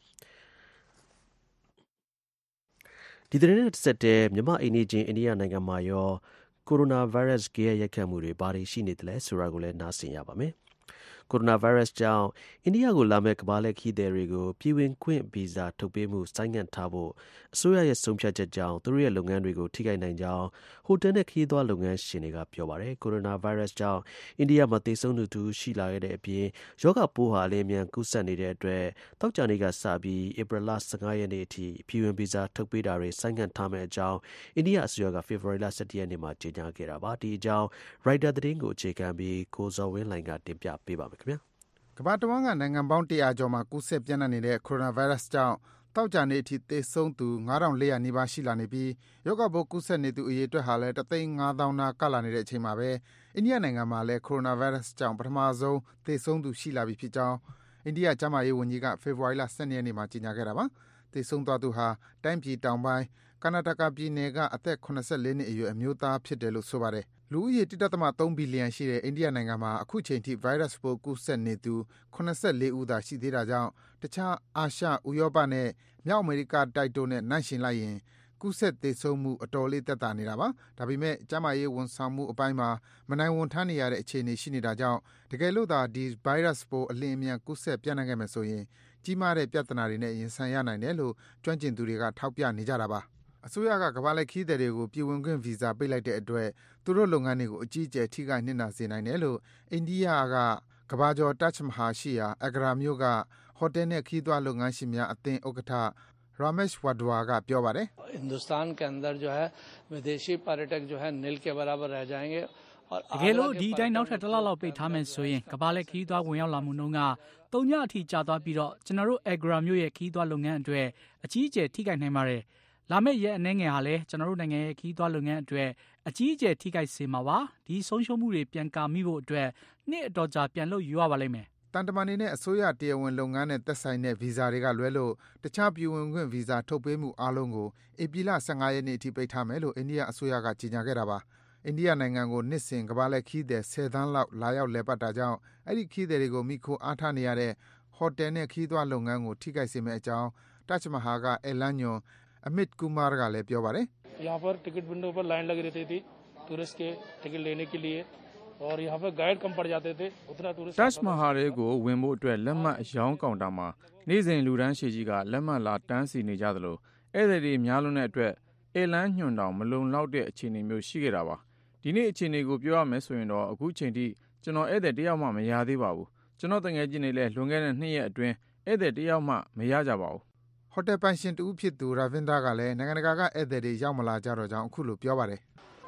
Speaker 2: ဒီသတင်းနဲ့ဆက်တဲ့မြန်မာအိန္ဒိချင်းအိန္ဒိယနိုင်ငံမှာရောကိုရိုနာဗိုင်းရပ်စ်ရဲ့ရိုက်ခတ်မှုတွေဘာတွေရှိနေတယ်လဲဆိုတာကိုလည်းနားဆင်ရပါမယ်ကိုရိုနာဗိုင်းရပ်စ်ကြောင့်အိန္ဒိယကိုလာမဲ့ကမ္ဘာလှည့်ခရီးသည်တွေကိုပြည်ဝင်ခွင့်ဗီဇာထုတ်ပေးမှုဆိုင်းငံ့ထားဖို့အစိုးရရဲ့ဆုံးဖြတ်ချက်ကြောင့်သူတို့ရဲ့လုပ်ငန်းတွေကိုထိခိုက်နိုင်ကြောင်းဟိုတယ်နဲ့ခရီးသွားလုပ်ငန်းရှင်တွေကပြောပါတယ်ကိုရိုနာဗိုင်းရပ်စ်ကြောင့်အိန္ဒိယမှာသေဆုံးသူတူရှိလာခဲ့တဲ့အပြင်ရောဂါပိုးဟာလည်းအမြန်ကူးစက်နေတဲ့အတွက်တောက်ကြနေ့ကစပြီးဧပြီလ၁၅ရက်နေ့အထိပြည်ဝင်ဗီဇာထုတ်ပေးတာတွေဆိုင်းငံ့ထားမယ့်အကြောင်းအိန္ဒိယအစိုးရကဖေဖော်ဝါရီလ၁၁ရက်နေ့မှာကြေညာခဲ့တာပါဒီအကြောင်းရိုက်တာသတင်းကိုအခြေခံပြီးကိုဇော်ဝင်းလှိုင်ကတင်ပြပေးပါမယ်ခင်ဗျာ
Speaker 3: ကမ္ဘာတဝန်းကနိုင်ငံပေါင်းတရာကျော်မှာကူးစက်ပြန့်နှံ့နေတဲ့ကိုရိုနာဗိုင်းရပ်စ်ကြောင့်တောက်ကြနေ့အထိသေဆုံးသူငါးထောင်လေးရာနီးပါးရှိလာနေပြီးရောဂါပိုးကူးစက်နေသူအရေအတွက်ဟာလည်းတစ်သိန်းငါးသောင်းနားကပ်လာနေတဲ့အချိန်မှာပဲအိန္ဒိယနိုင်ငံမှာလည်းကိုရိုနာဗိုင်းရပ်စ်ကြောင့်ပထမဆုံးသေဆုံးသူရှိလာပြီဖြစ်ကြောင်းအိန္ဒိယကျန်းမာရေးဝန်ကြီးကဖေဖော်ဝါရီလ၁၂ရက်နေ့မှာကြေညာခဲ့တာပါသေဆုံးသွားသူဟာတိုင်းပြည်တောင်ပိုင်းကာနာတာကာပြည်နယ်ကအသက်၇၄နှစ်အရွယ်အမျိုးသားဖြစ်တယ်လို့ဆိုပါတယ်လူဦးရေ ၁.၃ ဘီလီယံရှိတဲ့အိန္ဒိယနိုင်ငံမှာအခုချိန်ထိဗိုင်းရပ်စ်ပိုးကူးစက်နေသူ၇၄ဦးသာရှိသေးတာကြောင့်တခြားအာရှ၊ဥရောပနဲ့မြောက်အမေရိကတိုက်တို့နဲ့နှိုင်းယှဉ်လိုက်ရင်ကူးစက်သေဆုံးမှုအတော်လေးသက်သာနေတာပါ။ဒါပေမဲ့ကျန်းမာရေးဝန်ဆောင်မှုအပိုင်းမှာမနိုင်ဝန်ထမ်းနေရတဲ့အခြေအနေရှိနေတာကြောင့်တကယ်လို့သာဒီဗိုင်းရပ်စ်ပိုးအလျင်အမြန်ကူးစက်ပြန့်နှံ့ခဲ့မယ်ဆိုရင်ကြီးမားတဲ့ပြဿနာတွေနဲ့ရင်ဆိုင်ရနိုင်တယ်လို့ကျွမ်းကျင်သူတွေကထောက်ပြနေကြတာပါ။အစိုးရကကမ္ဘာလှည့်ခရီးသည်တွေကိုပြည်ဝင်ခွင့်ဗီဇာပိတ်လိုက်တဲ့အတွက်သူတို့လုပ်ငန်းတွေကိုအကြီးအကျယ်ထိခိုက်နစ်နာစေနိုင်တယ်လို့အိန္ဒိယကကမ္ဘာကျော် Taj Mahal ရှိရာ Agra မြို့ကဟိုတယ်နဲ့ခရီးသွားလုပ်ငန်းရှင်များအသင်းဥက္ကဋ္ဌ Ramesh Wadhwa ကပြောပါတယ်
Speaker 11: ။ Hindustan ke andar jo hai videshi पर्यटक jo hai nil ke barabar reh jayenge
Speaker 12: တကယ်လို့ဒီအတိုင်းနောက်ထပ်တစ်လလောက်ပိတ်ထားမယ်ဆိုရင်ကမ္ဘာလက်ခီးသွားဝင်ရောက်လာမှုနှုန်းကသုံးညအထိကျသွားပြီးတော့ကျွန်တော်တို့ Agra မြို့ရဲ့ခီးသွားလုပ်ငန်းအတွက်အကြီးအကျယ်ထိခိုက်နိုင်ပါတယ်လာမယ့်ရက်အနည်းငယ်ဟာလည်းကျွန်တော်တို့နိုင်ငံရဲ့ခီးသွားလုပ်ငန်းအတွက်အကြီးအကျယ်ထိခိုက်စေမှာပါဒီဆုံးရှုံးမှုတွေပြန်ကာမိဖို့အတွက်နှစ်အတော်ကြာပြန်လို့ယူရပါလိမ့်မယ်
Speaker 3: တန်တမာနေနဲ့အစိုးရတရားဝင်လုပ်ငန်းနဲ့သက်ဆိုင်တဲ့ဗီဇာတွေကလွဲလို့တခြားပြည်ဝင်ခွင့်ဗီဇာထုတ်ပေးမှုအားလုံးကိုဧပြီလ၁၅ရက်နေ့အထိပိတ်ထားမယ်လို့အိန္ဒိယအစိုးရကကြေညာခဲ့တာပါအိန္ဒိယနိုင်ငံကိုနှစ်စဉ်ကမ္ဘာလှည့်ခီးသည်၁၀သန်းလောက်လာရောက်လည်ပတ်တာကြောင့်အဲ့ဒီခီးသည်တွေကိုမိခိုအားထားနေရတဲ့ဟိုတယ်နဲ့ခီးသွားလုပ်ငန်းကိုထိခိုက်စေမယ့်အကြောင်း Taj Mahal ကဧည့်လမ်းညွန်Amit Kumar ကလည်းပြောပါတယ်
Speaker 11: ။ यहाँ पर ticket window पर लाइन लगी रहती थी टूरिस्ट के टिकट लेने के लिए और यहाँ पर गाइड कम पड़ जाते थे उतना tourist
Speaker 9: Taj Mahal ကိုဝင်ဖို့အတွက်လက်မှတ်အရောင်းကောင်တာမှာနေ့စဉ်လူတန်းရှည်ကြီးကလက်မှတ်လာတန်းစီနေကြသလိုဧည့်သည်တွေများလွန်းတဲ့အတွက်ဧည့်လမ်းညွန်တောင်မလုံလောက်တဲ့အခြေအနေမျိုးရှိခဲ့တာပါဒီနေ့အခြေအနေကိုပြောရမယ်ဆိုရင်တော့အခုချိန်ထိကျွန်တော်ဧည့်သည်တယောက်မှမရသေးပါဘူးကျွန်တော်တငယ်ချင်းတွေလည်းလွန်ခဲ့တဲ့နှစ်ရက်အတွင်းဧည့်သည်တယောက်မှမရကြပါဘူး
Speaker 3: ဟိုတယ်ပိုင်ရှင်တူဖြစ်သူ Ravinder ကလည်းနိုင်ငံတကာကဧည့်သည်တွေရောက်မလာကြတော့ကြောင်းအခုလိုပြောပါတယ်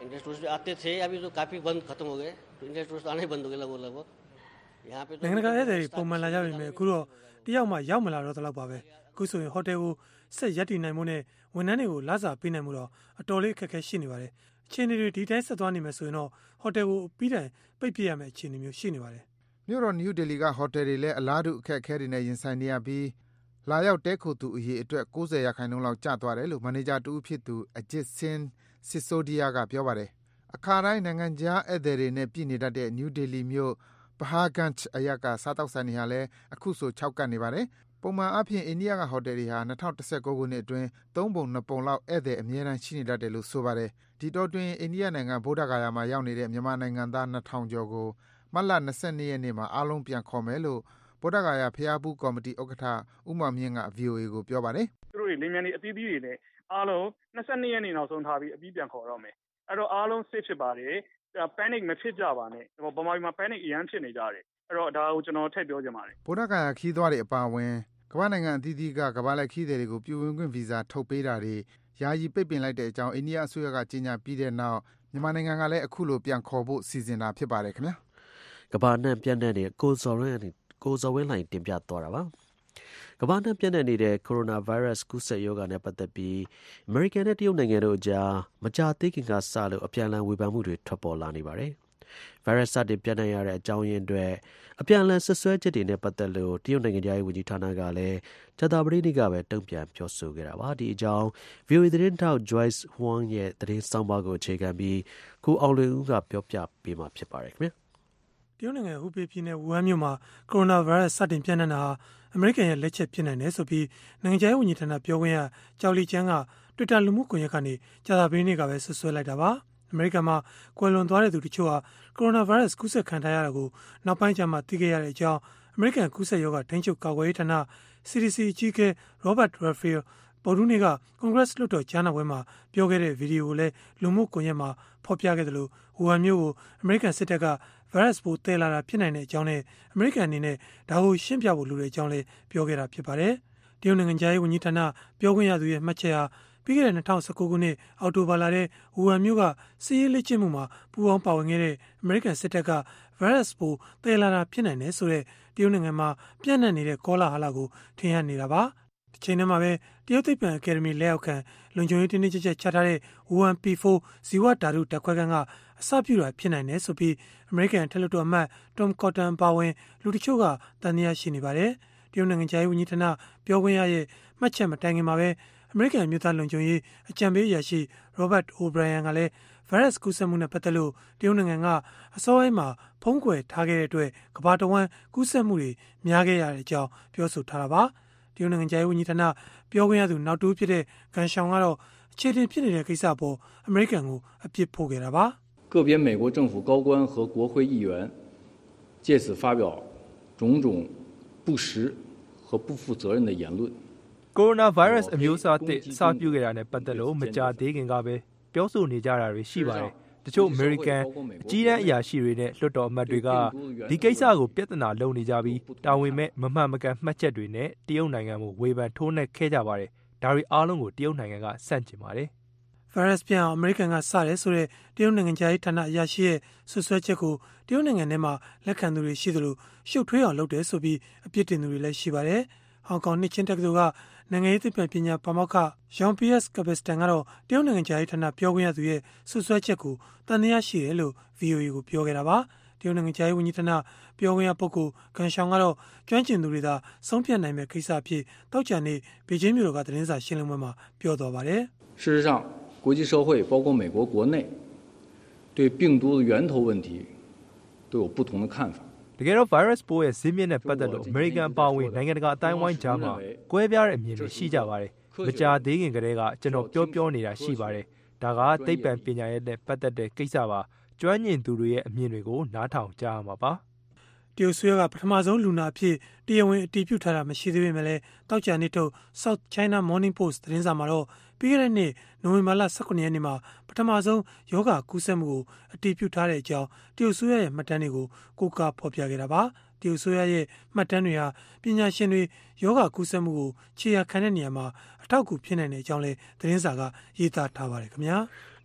Speaker 13: Indian tourist आते थे, अभी तो काफी बंद खत्म हो गए, इंडियन टूरिस्ट आने बंद हो गए लगभग लगभग यहाँ पे।
Speaker 6: နိုင်ငံတကာဧည့်သည်ပုံမှန်လာကြပြီမဲ့အခုတော့တယောက်မှရောက်မလာတော့တလောက်ပါပဲအခုဆိုရင်ဟိုတယ်ကိုဆက်ရက်တည်နိုင်မှုနဲ့ဝန်ထမ်းတွေကိုလစာပေးနိုင်မှုတော့အတော်လေးအခက်အခဲရှိနေပါတယ်အခြေအနေတွေဒီတိုင်းဆက်သွားနေမယ်ဆိုရင်တော့ဟိုတယ်ကိုပြီးတိုင်ပိတ်ပြရမယ့်အခြေအနေမျိုးရှိနေပါတယ်
Speaker 3: မြို့တော်နယူးဒေလီကဟိုတယ်တွေလည်းအလားတူအခက်အခဲတွေနဲ့ရင်ဆိုင်နေရပြီးလာရောက်တဲခိုသူအရေးအတွက်၉၀ရာခိုင်နှုန်းလောက်ကျသွားတယ်လို့မန်နေဂျာတူဖြစ်သူအဂျစ်စင်စစ်ဆိုဒီယာကပြောပါတယ်အခါတိုင်းနိုင်ငံခြားဧည့်သည်တွေနဲ့ပြည်နေတတ်တဲ့နယူးဒေလီမြို့ပဟာဂန့်အရက်ကစားတောက်ဆိုင်တွေဟာလည်းအခုဆို၆ကပ်နေပါတယ်ပုံမှန်အဖြစ်အိန္ဒိယကဟိုတယ်တွေဟာ၂၀၁၉ခုနှစ်အတွင်းသုံးပုံနှစ်ပုံလောက်ဧည့်သည်အများအားရှိနေတတ်တယ်လို့ဆိုပါတယ်ဒီတော့တွင်အိန္ဒိယနိုင်ငံဗုဒ္ဓဂါယာမှာရောက်နေတဲ့မြန်မာနိုင်ငံသား၂ထောင်ကျော်ကိုမတ်လ၂၂ရက်နေ့မှာအားလုံးပြန်ခေါ်မယ်လို့ဗုဒ္ဓဂါယာဖျားဘူးကော်မတီဥက္ကဋ္ဌဦးမောင်မြင့်က ဗွီအိုအေ ကိုပြောပါတယ်
Speaker 14: သူတို့တွေလင်းမြန်နေအသီးသီးတွေနဲ့အားလုံး၂၂ရက်နေ့နောက်ဆုံးထားပြီးအပြီးပြန်ခေါ်တော့မယ်အဲ့တော့အားလုံး safe ဖြစ်ပါတယ် panic မဖြစ်ကြပါနဲ့ဗမာပြည်မှာ panic အရန်ဖြစ်နေကြတယ်အဲ့တော့ဒါကိုကျွန်တော်ထည့်ပြောချင်ပါတယ်
Speaker 3: ဗုဒ္ဓဂါယာခီးသွားတွေအပါအဝင်ကမ္ဘာနိုင်ငံအသီးသီးကကမ္ဘာလက်ခီးသည်တွေကိုပြည်ဝင်ခွင့်ဗီဇာထုတ်ပေးတာတွေယာယီပိတ်ပင်လိုက်တဲ့အကြောင်းအိန္ဒိယအစိုးရကကြေညာပြီးတဲ့နောက်မြန်မာနိုင်ငံကလည်းအခုလိုပြန်ခေါ်ဖို့စီစဉ်တာဖြစ်ပါတယ်ခင်ဗျာ
Speaker 2: ကမ္ဘာနဲ့ပြန့်နှံ့တဲ့ကိုဇော်ရင်းကိုဇော်ဝင်းလိုင်းတင်ပြသွားတာပါကမ္ဘာနဲ့ပြန့်နှံ့နေတဲ့ကိုရိုနာဗိုင်းရပ်စ်ကူးစက်ရောဂါနဲ့ပတ်သက်ပြီးအမေရိကန်နဲ့တရုတ်နိုင်ငံတို့အကြားမကြာသေးခင်ကစလို့အပြန်အလှန်ဝေဖန်မှုတွေထွက်ပေါ်လာနေပါတယ်ဗိုင်းရပ်စ်စတင်ပြန့်နှံ့ရတဲ့အကြောင်းရင်းအတွက်အပြန်အလှန်ဆွဆွဲချက်တွေနဲ့ပတ်သက်လို့တရုတ်နိုင်ငံသားရေးဝန်ကြီးဌာနကလည်းကြာသပတေးနေ့ကပဲတုံ့ပြန်ပြောဆိုခဲ့တာပါဒီအကြောင်း ဗွီအိုအေ သတင်းထောက် Joyce Huang ရဲ့သတင်းဆောင်းပါးကိုအခြေခံပြီးကိုအောင်လွင်ဦးကပြောပြပေးမှာဖြစ်ပါတယ်ခင်ဗျာ
Speaker 6: တရုတ်နိုင်ငံဟူပေပြည်နယ်ဝူဟန်မြို့မှာကိုရိုနာဗိုင်းရပ်စ်စတင်ပြန့်နှံ့တာဟာအမေရိကန်ရဲ့လက်ချက်ဖြစ်နိုင်တယ်ဆိုပြီးနိုင်ငံခြားရေးဝန်ကြီးဌာနပြောခွင့်ရကျော်လီကျန်းက Twitter လူမှုကွန်ရက်ကနေကြာသပတေးနေ့ကပဲဆွဆွဲလိုက်တာပါအမေရိကန်မှာကွယ်လွန်သွားတဲ့သူတချို့ဟာကိုရိုနာဗိုင်းရပ်စ်ကူးစက်ခံထားရတာကိုနောက်ပိုင်းကျမှသိခဲ့ရတဲ့အကြောင်းအမေရိကန်ကူးစက်ရောဂါထိန်းချုပ်ကာကွယ်ရေးဌာန C D C အကြီးအကဲ Robert Redfield ဗုဒ္ဓဟူးနေ့က Congress လွှတ်တော်ကြားနာပွဲမှာပြောခဲ့တဲ့ဗီဒီယိုကိုလည်းလူမှုကွန်ရက်မှာဖော်ပြခဲ့တယ်လို့ဝူဟန်မြို့ကိုအမေရိကန်စစ်တပ်ကဗိုင်းရပ်စ်ပိုးသယ်လာတာဖြစ်နိုင်တဲ့အကြောင်းနဲ့အမေရိကန်အနေနဲ့ဒါကိုရှင်းပြဖို့လိုတဲ့အကြောင်းလည်းပြောခဲ့တာဖြစ်ပါတယ်။တရုတ်နိုင်ငံသားရေးဝန်ကြီးဌာနပြောခွင့်ရသူရဲ့မှတ်ချက်ဟာပြီးခဲ့တဲ့၂၀၁၉ခုနှစ်အောက်တိုဘာလထဲဝူဟန်မြို့ကစစ်ရေးလေ့ကျင့်မှုမှာပူးပေါင်းပါဝင်ခဲ့တဲ့အမေရိကန်စစ်တပ်ကဗိုင်းရပ်စ်ပိုးသယ်လာတာဖြစ်နိုင်တယ်ဆိုတဲ့တရုတ်နိုင်ငံမှာပြန့်နှံ့နေတဲ့ကောလာဟလကိုထင်ဟပ်နေတာပါ။ဒီချိန်ထဲမှာပဲတရုတ်သိပ္ပံအကယ်ဒမီလက်အောက်ခံလုံခြုံရေးတင်းတင်းကြပ်ကြပ်ချထားတဲ့ဝူဟန် P ဖိုး ဇီဝဓာတုဓာတ်ခွဲခန်းကအစပြုတာဖြစ်နိုင်တယ်ဆိုပြီးအမေရိကန်ထက်လွှတ်တော်အမတ် Tom Cotton ပါဝင်လူတချို့ကတန်တရားရှိနေပါတယ်။တရုတ်နိုင်ငံခြားရေးဝန်ကြီးဌာနပြောခွင့်ရရဲ့မှတ်ချက်မတိုင်ခင်မှာပဲအမေရိကန်မြို့သားလုံခြုံရေးအကြံပေးအရာရှိ Robert O'Brien ကလည်းဗိုင်းရပ်စ်ကူးစက်မှုနဲ့ပတ်သက်လို့တရုတ်နိုင်ငံကအစောပိုင်းမှာဖုံးကွယ်ထားခဲ့တဲ့အတွက်ကမ္ဘာတစ်ဝန်းကူးစက်မှုတွေများခဲ့ရတဲ့အကြောင်းပြောဆိုထားတာပါ။တရုတ်နိုင်ငံခြားရေးဝန်ကြီးဌာနပြောခွင့်ရသူနောက်တူဖြစ်တဲ့ကန်ရှောင်ကတော့အခြေတင်ဖြစ်နေတဲ့ကိစ္စပေါ်အမေရိကန်ကိုအပြစ်ဖို့ခဲ့တာပါ
Speaker 15: ။个别美国政府高官和国会议员借此发表种种不实和不负责任的言论。
Speaker 16: ကိုရိုနာဗိုင်းရပ်စ်အမျိုးအစားသစ်အစပြုခဲ့တာနဲ့ပတ်သက်လို့မကြာသေးခင်ကပဲပြောဆိုနေကြတာတွေရှိပါတယ်။တချို့အမေရိကန်အကြီးတန်းအရာရှိတွေနဲ့လွှတ်တော်အမတ်တွေကဒီကိစ္စကိုပြဿနာလုပ်နေကြပြီးတာဝန်မဲ့မမှန်မကန်မှတ်ချက်တွေနဲ့တရုတ်နိုင်ငံကိုဝေဖန်ထိုးနှက်ခဲ့ကြပါတယ်။ဒါတွေအားလုံးကိုတရုတ်နိုင်ငံကဆန့်ကျင်ပါတယ်
Speaker 6: ။ဗိုင်းရပ်စ်ပြန်အောင်အမေရိကန်ကစတယ်ဆိုတဲ့တရုတ်နိုင်ငံခြားရေးဌာနအရာရှိရဲ့ဆွဆွဲချက်ကိုတရုတ်နိုင်ငံထဲမှာလက်ခံသူတွေရှိသလိုရှုပ်ထွေးအောင်လုပ်တယ်ဆိုပြီးအပြစ်တင်သူတွေလည်းရှိပါတယ်။ဟောင်ကောင်နှစ်ချင်းတက္ကသိုလ်ကနိုင်ငံရေးသိပ္ပံပညာပါမောက္ခ Jean-Pierre Cabestan ကတော့တရုတ်နိုင်ငံခြားရေးဌာနပြောခွင့်ရသူရဲ့ဆွဆွဲချက်ကိုတန်တရားရှိတယ်လို့ ဗွီအိုအေ ကိုပြောခဲ့တာပါ။တရုတ်နိုင်ငံခြားရေးဝန်ကြီးဌာနပြောခွင့်ရပုဂ္ဂိုလ်ကန်ရှောင်ကတော့ကျွမ်းကျင်သူတွေသာဆုံးဖြတ်နိုင်မယ့်ကိစ္စအဖြစ်တောက်ချန်နေဘေကျင်းမြို့တော်ကသတင်းစာရှင်းလင်းပွဲမှာပြောသွားပါတယ်
Speaker 15: ။事实上，国际社会包括美国国内对病毒的源头问题都有不同的看法。
Speaker 16: တကယ်တော့ဗိုင်းရပ်စ်ပိုးရဲ့ဇစ်မြစ်နဲ့ပတ်သက်လို့အမေရိကန်အပါအဝင်နိုင်ငံတကာအတိုင်းအဝိုင်းကြားမှာကွဲပြားတဲ့အမြင်တွေရှိကြပါတယ်။မကြာသေးခင်ကတည်းကကျွန်တော်ပြောပြောနေတာရှိပါတယ်။ဒါကသိပ္ပံပညာရဲ့နဲ့ပတ်သက်တဲ့ကိစ္စပါ။ကျွမ်းကျင်သူတွေရဲ့အမြင်တွေကိုနားထောင်ကြရမှာပါ
Speaker 6: ။တရုတ်ဆွေကပထမဆုံးလူနာအဖြစ်တရားဝင်အတည်ပြုထားတာမရှိသေးပေမဲ့လည်းတောက်ချန်နေ့ထုတ် South China Morning Post သတင်းစာမှာတော့ပြီးခဲ့တဲ့နှစ်နိုဝင်ဘာလ၁၉ရက်နေ့မှာပထမဆုံးယောဂကူးစက်မှုကိုအတည်ပြုထားတဲ့အကြောင်းတရုတ်ဆွေရဲ့မှတ်တမ်းတွေကိုကိုးကားဖော်ပြခဲ့တာပါတရုတ်ဆွေရဲ့မှတ်တမ်းတွေဟာပညာရှင်တွေယောဂကူးစက်မှုကိုခြေရာခံတဲ့နေရာမှာအထောက်အကူဖြစ်နိုင်တဲ့အကြောင်းလဲသတင်းစာကရေးသားထားပါတယ်ခင်ဗျာ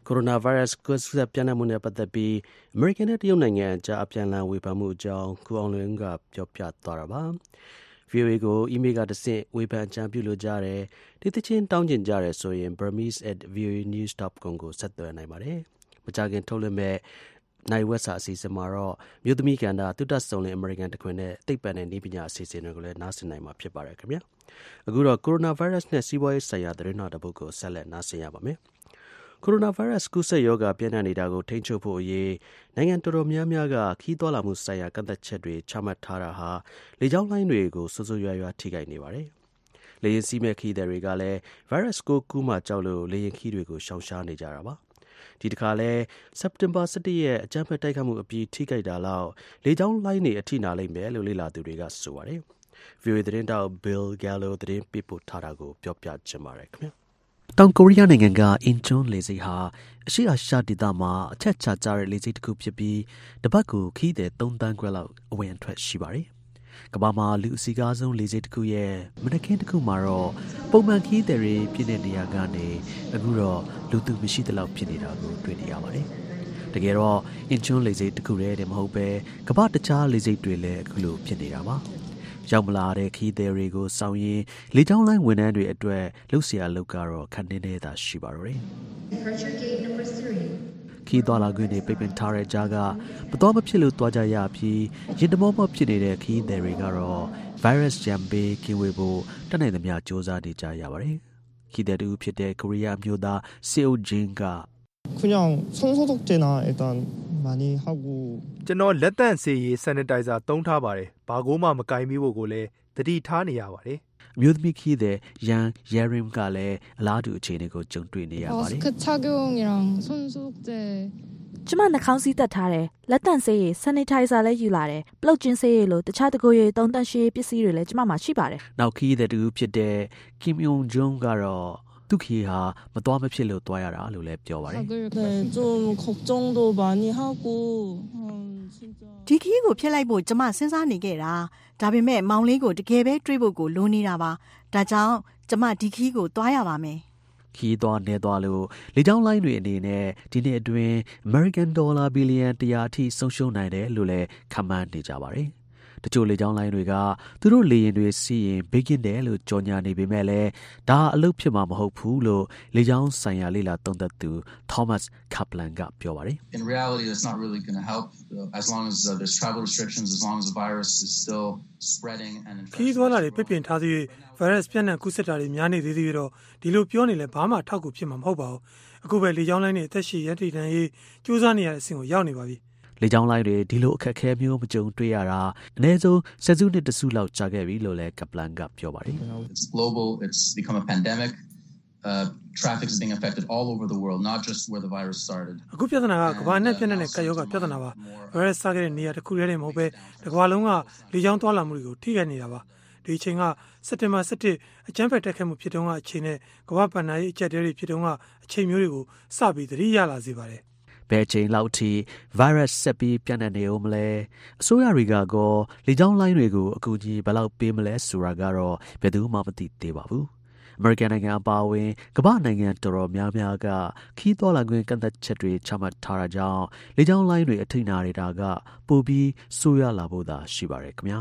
Speaker 2: ကိုရိုနာဗိုင်းရပ်စ်ကူးစက်ပြန့်နှံ့မှုနဲ့ပတ်သက်ပြီးအမေရိကန်နဲ့တရုတ်နိုင်ငံအကြားအပြန်အလှန်ဝေဖန်မှုအကြောင်းကိုအောင်လွင်ကပြောပြသွားတာပါ။ ဗီအိုအေ ကိုအီးမေးလ်ကတဆင့်ဝေဖန်အကြံပြုလိုကြတယ်ဒေသချင်းတောင်းကျင်ကြတယ်ဆိုရင် burmese at voanews dot com ကိုဆက်သွယ်နိုင်ပါတယ်။မကြာခင်ထုတ်လွှင့်မဲ့နိုင်ဝက်စာအစီအစဉ်မှာတော့မြို့သမီးကန္တာတုတ္တဆုံလင်အမေရိကန်တခွင်နဲ့သိပ္ပံနဲ့နည်းပညာအစီအစဉ်တွေကိုလည်းနားဆင်နိုင်မှာဖြစ်ပါတယ်ခင်ဗျာ။အခုတော့ကိုရိုနာဗိုင်းရပ်စ်နဲ့စီးပွားရေးဆိုင်ရာသတင်းတော်တစ်ပုဒ်ကိုဆက်လက်နားဆင်ရပါမယ်။ကိုရိုနာဗိုင်းရပ်စ်ကူးစက်ရောဂါပြန့်နှံ့နေတာကိုထိန်းချုပ်ဖို့အရေးနိုင်ငံတော်တော်များများကခီးသွားလာမှုဆိုင်ရာကန့်သတ်ချက်တွေချမှတ်ထားတာဟာလေကြောင်းလိုင်းတွေကိုဆိုးဆိုးရွားရွားထိခိုက်နေပါတယ်။လေယာဉ်စီးမဲ့ခီးသည်တွေကလည်းဗိုင်းရပ်စ်ကိုကူးမှကြောက်လို့လေယာဉ်ခီးတွေကိုရှောင်ရှားနေကြတာပါ။ဒီတစ်ခါလဲစက်တင်ဘာ၁၁ရက်အကြမ်းဖက်တိုက်ခိုက်မှုအပြီးထိခိုက်တာလောက်လေကြောင်းလိုင်းတွေအထိနာလိမ့်မယ်လို့လေ့လာသူတွေကဆိုပါတယ်။ ဗီအိုအေသတင်းတောက် Bill Gallo သတင်းပေးပို့ထားတာကိုပြောပြချင်ပါတယ်ခင်ဗျာ။တောင်ကိုရီးယားနိုင်ငံကအင်ချွန်းလေဆိပ်ဟာအရှေ့အာရှဒေသမှာအချက်ချာကျတဲ့လေဆိပ်တစ်ခုဖြစ်ပြီးတပတ်ကိုခီးသည်သုံးသန်းခွဲလောက်အဝင်အထွက်ရှိပါတယ်။ကမ္ဘာမှာလူအစီကားဆုံးလေဆိပ်တစ်ခုရဲ့မနက်ခင်းတစ်ခုမှာတော့ပုံမှန်ခီးသည်တွေပြည့်တဲ့နေရာကနေအခုတော့လူသူမရှိသလောက်ဖြစ်နေတာကိုတွေ့နေရပါတယ်။တကယ်တော့အင်ချွန်းလေဆိပ်တစ်ခုတည်းတည်းမဟုတ်ပဲကမ္ဘာတခြားလေဆိပ်တွေလည်းအခုလိုဖြစ်နေတာပါ။ရောက်မလာတဲ့ခီးသည်တွေကိုစောင့်ရင်းလေကြောင်းလိုင်းဝန်ထမ်းတွေအတွက်လှုပ်ရှားလုပ်ကတော့ခက်နေနေတာရှိပါတော့တယ်။ခီးသွားလာခွင့်တွေပိတ်ပင်ထားတဲ့ကြားကမတော်မဖြစ်လို့သွားကြရပြီးရင်တမောမောဖြစ်နေတဲ့ခီးသည်တွေကတော့ဗိုင်းရပ်စ်ရန်ဘေးကင်းဝေးဖို့တတ်နိုင်သမျှစူးစမ်းနေကြရပါတယ်။ခီးသည်တူဖြစ်တဲ့ကိုရီးယားမျိုးသားစေအိုဂျင်းက
Speaker 17: 그냥 손소독제나 일단 많이 하고
Speaker 16: ကျွန်တော်လက်သန့်ဆေးရည် sanitizer သုံးထားပါတယ်။ဘာကိုမှမကင်မိဖို့ကိုလည်းသတိထားနေရပါတယ်
Speaker 2: ။မျိုးသမီးခီးတဲ့ရန်ရရင်ကလည်းအလားတူအခြေအနေကိုကြုံတွေ့နေရပါတယ်။
Speaker 17: 마스크 착용이랑 손소독제
Speaker 18: ကျမနှာခေါင်းစည်းတက်ထားတယ်လက်သန့်ဆေးရည် sanitizer လည်းယူလာတယ်ပလုတ်ကျင်းဆေးရည်လို့တခြားတကူရည်သုံးသန့်ရှည်ပစ္စည်းတွေလည်းကျမမှာရှိပါတယ်
Speaker 2: ။နောက်ခီးတဲ့တူဖြစ်တဲ့ Kim Yong Jong ကတော့သူခီဟာမတော်မဖြစ်လို့တွားရတာလို့လည်းပြောပါတယ်
Speaker 17: ။네, 좀 걱정도 많이 하고
Speaker 19: 진짜 ဒီခီးကိုဖျက်လိုက်ဖို့ကျမစဉ်းစားနေခဲ့တာဒါပေမဲ့မောင်လေးကိုတကယ်ပဲတွေးဖို့ကိုလိုနေတာပါဒါကြောင့်ကျမဒီခီးကိုတွားရပါမယ်
Speaker 2: ခီးသွားနေသွားလို့လေကြောင်းလိုင်းတွေအနေနဲ့ဒီနှစ်အတွင်း American Dollar ဘီလီယံတစ်ရာအထိဆုံးရှုံးနိုင်တယ်လို့လည်းခန့်မှန်းနေကြပါတယ်တချို့လေကြောင်းလိုင်းတွေကသူတို့လေယာဉ်တွေစီးရင်ဘေးကင်းတယ်လို့ကြော်ညာနေပေမဲ့လည်းဒါအလုပ်ဖြစ်မှာမဟုတ်ဘူးလို့လေကြောင်းဆိုင်ရာလေ့လာသုံးသပ်သူ Thomas Kaplan ကပြောပါတယ်
Speaker 20: In reality that's not really going to help as long as uh, there's travel restrictions as long as the virus is still spreading and infecting
Speaker 6: ခီးသွားလာတွေပြပြင်းထားသေး၍ဗိုင်းရပ်စ်ပြန့်နှံ့ကူးစက်တာတွေများနေသေးသေးတော့ဒီလိုပြောနေလဲဘာမှထောက်ကူဖြစ်မှာမဟုတ်ပါဘူးအခုပဲလေကြောင်းလိုင်းတွေအသက်ရှည်ရည်တည်တန်းရေးစူးစမ်းနေရတဲ့အဆင့်ကိုရောက်နေပါပြီ
Speaker 2: လေကြောင်းလိုင်းတွေဒီလိုအခက်အခဲမျိုးမကြုံတွေ့ရတာအနည်းဆုံးဆယ်စုနှစ်တစုလောက်ကြာခဲ့ပြီလို့လည်းကပလန်ကပြောပါတယ်
Speaker 20: It's global it's become a pandemic uh traffic is being affected all over the world not just where the virus started
Speaker 6: အခုပြဿနာကကမ္ဘာနဲ့ပြန့်နှံ့တဲ့ကပ်ရောဂါပြဿနာပါဗိုင်းရပ်စ်စခဲ့တဲ့နေရာတစ်ခုတည်းမဟုတ်ပဲတစ်ကမ္ဘာလုံးကလေကြောင်းသွားလာမှုတွေကိုထိခိုက်နေတာပါဒီအချိန်ကစက်တင်ဘာ၁၁အကြမ်းဖက်တိုက်ခိုက်မှုဖြစ်တုန်းကအချိန်နဲ့ကမ္ဘာပဏ္ဍာရေးအကျပ်တဲတွေဖြစ်တုန်းကအချိန်မျိုးတွေကိုစပြီးသတိရလာစေပါတယ်
Speaker 2: ဘယ်ချိန်လောက်ထိဗိုင်းရပ်စ်ဆက်ပြီးပြန့်နှံ့နေဦးမလဲအစိုးရတွေကကောလေကြောင်းလိုင်းတွေကိုအကူအညီဘယ်လောက်ပေးမလဲဆိုတာကတော့ဘယ်သူမှမသိသေးပါဘူးအမေရိကန်နိုင်ငံအပါအဝင်ကမ္ဘာနိုင်ငံတော်တော်များများကခီးသွားလာခွင့်ကန့်သတ်ချက်တွေချမှတ်ထားတာကြောင့်လေကြောင်းလိုင်းတွေအထိနာနေတာကပိုပြီးဆိုးရွားလာဖို့သာရှိပါတယ်ခင်ဗျာ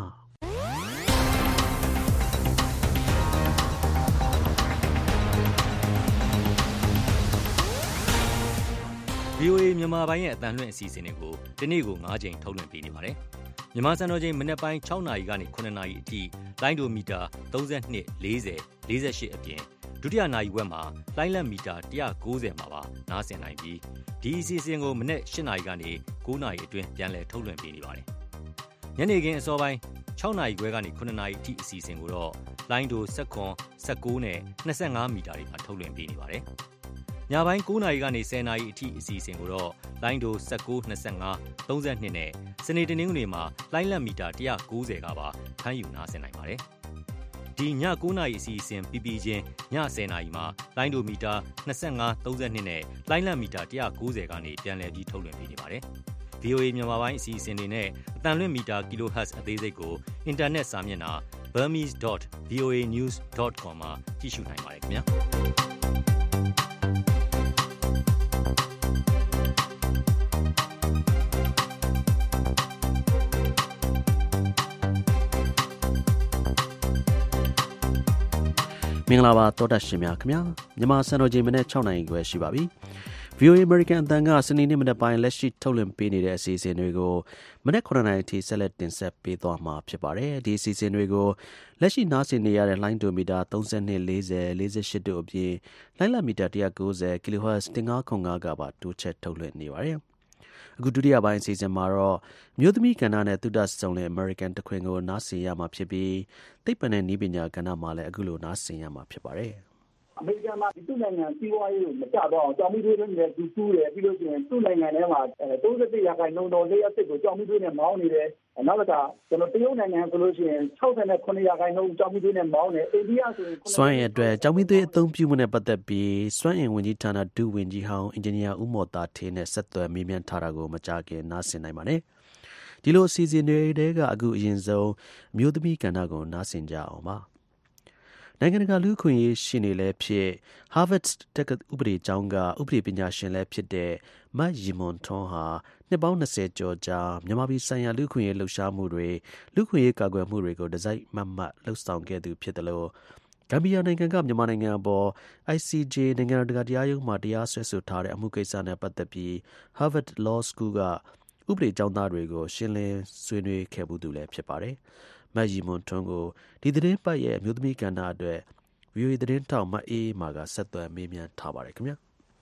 Speaker 21: ဗီအိုအေ မြန်မာပိုင်းရဲ့အသံလွှင့်အစီအစဉ်တွေကိုဒီနေ့ကို၅ချိန်ထုတ်လွှင့်ပေးနေပါတယ်။မြန်မာစံတော်ချိန်မနက်ပိုင်း၆နာရီကနေ၇နာရီအထိလိုင်းဒိုမီတာ၃၂ ၄၀ ၄၈အပြင်ဒုတိယနာရီဝက်မှာလိုင်းလက်မီတာ၁၉၀မှာပါနားဆင်နိုင်ပြီးဒီအစီအစဉ်ကိုမနက်၈နာရီကနေ၉နာရီအတွင်းပြန်လည်ထုတ်လွှင့်ပေးနေပါတယ်။ညနေခင်းအစောပိုင်း၆နာရီခွဲကနေ၇နာရီအထိအစီအစဉ်ကိုတော့လိုင်းဒို၁၇ ၁၉နဲ့၂၅မီတာတွေမှာထုတ်လွှင့်ပေးနေပါတယ်။ညပိုင်း၉နာရီကနေ၁၀နာရီအထိအစီအစဉ်ကိုတော့လိုင်းဒို၁၉ ၂၅ ၃၂နဲ့စနေတနင်္ဂနွေမှာလိုင်းလက်မီတာ၁၉၀ကပါဖမ်းယူနားဆင်နိုင်ပါတယ်။ဒီည၉နာရီအစီအစဉ်ပြီးပြီးချင်းည၁၀နာရီမှာလိုင်းဒိုမီတာ၂၅ ၃၂နဲ့လိုင်းလက်မီတာ၁၉၀ကနေပြန်လည်ပြီးထုတ်လွှင့်ပေးနေပါတယ်။ ဗီအိုအေ မြန်မာပိုင်းအစီအစဉ်တွေနဲ့အသံလွှင့်မီတာ kilohertz အသေးစိတ်ကိုအင်တာနက်စာမျက်နှာ burmese dot voa news dot com မှာကြည့်ရှုနိုင်ပါတယ်ခင်ဗျာ။
Speaker 2: မင်္ဂလာပါတောတရှင်များခင်ဗျာမြန်မာစံတော်ချိန်မနေ့၆နာရီခွဲရှိပါပြီ ဗီအိုအေ American အသံကစနေနေ့မနက်ပိုင်းလက်ရှိထုတ်လွှင့်ပေးနေတဲ့အစီအစဉ်တွေကိုမနေ့ခုနစ်နာရီထိဆက်လက်တင်ဆက်ပေးသွားမှာဖြစ်ပါတယ်ဒီအစီအစဉ်တွေကိုလက်ရှိနားဆင်နေရတဲ့လိုင်းဒိုမီတာသုံး၂ ၄၀ ၄၈တို့အပြင်လိုင်းလမီတာ၁၉၀ kHz ၁၅ခု၅ကပါတိုးချက်ထုတ်လွှင့်နေပါတယ်အခုဒုတိယပိုင်းအစီအစဉ်မှာတော့မြို့သမီးကဏ္ဍနဲ့သုတစုံလင် American တခွင်ကိုနားဆင်ရမှာဖြစ်ပြီးသိပ္ပံနဲ့နည်းပညာကဏ္ဍမှာလည်းအခုလိုနားဆင်ရမှာဖြစ်ပါတယ်
Speaker 1: အမေရိကန်မှာသူ့နိုင်ငံစီးပွားရေးကိုမကျတော့အောင်ကြောင်မီးသွေးတွေနဲ့သူတူးတယ်ပြီးလို့ရှိရင်သူ့နိုင်ငံထဲမှာသုံး၁ရာခိုင်နှုန်းတော့လေးအစ်စ်ကိုကြောင်မီးသွေးနဲ့မောင်းနေတယ်နောက်တစ်ခါကျွန်တော်တရုတ်နိုင်ငံဆိုလို့ရှိရင်၆၉ရာခိုင်နှုန်းကြောင်မီးသွေးနဲ့မောင်းတယ်အိန္ဒိယဆိုရင်
Speaker 2: စွမ်းအင်အတွက်ကြောင်မီးသွေးအသုံးပြုမှုနဲ့ပတ်သက်ပြီးစွမ်းအင်ဝန်ကြီးဌာနဒုဝန်ကြီးဟောင်းအင်ဂျင်နီယာဦးမော်တာထေးနဲ့ဆက်သွယ်မေးမြန်းထားတာကိုမကြာခင်နားဆင်နိုင်ပါနဲ့ဒီလိုအစီအစဉ်တွေကအခုအရင်ဆုံးမြို့သမီးကဏ္ဍကိုနားဆင်ကြအောင်ပါနိုင်ငံတကာလူ့ခွင့်ရေးရှင်းနေလဲဖြစ် Harvard တက္ကသိုလ်ဥပဒေကျောင်းကဥပဒေပညာရှင်လဲဖြစ်တဲ့မတ်ရီမွန်ထွန်းဟာနှစ်ပေါင်း၂၀ကျော်ကြာမြန်မာပြည်ဆိုင်ရာလူ့ခွင့်ရေးလှုပ်ရှားမှုတွေလူ့ခွင့်ရေးကာကွယ်မှုတွေကိုတစိုက်မတ်မတ်လှုပ်ဆောင်ခဲ့သူဖြစ်တယ်လို့ဂမ်ဘီယာနိုင်ငံကမြန်မာနိုင်ငံအပေါ် I C J နိုင်ငံတကာတရားရုံးမှာတရားစွဲဆိုထားတဲ့အမှုကိစ္စနဲ့ပတ်သက်ပြီး Harvard Law School ကဥပဒေကျောင်းသားတွေကိုရှင်းလင်းဆွေးနွေးခဲ့မှုသူလည်းဖြစ်ပါတယ်မတ်ရီမွန်ထွန်းကိုဒီသတင်းပတ်ရဲ့အမျိုးသမီးကဏ္ဍအတွက် ဗီအိုအေ သတင်းထောက်မအေးမာကဆက်သွယ်မေးမြန်းထားပါတယ်ခင်ဗျာ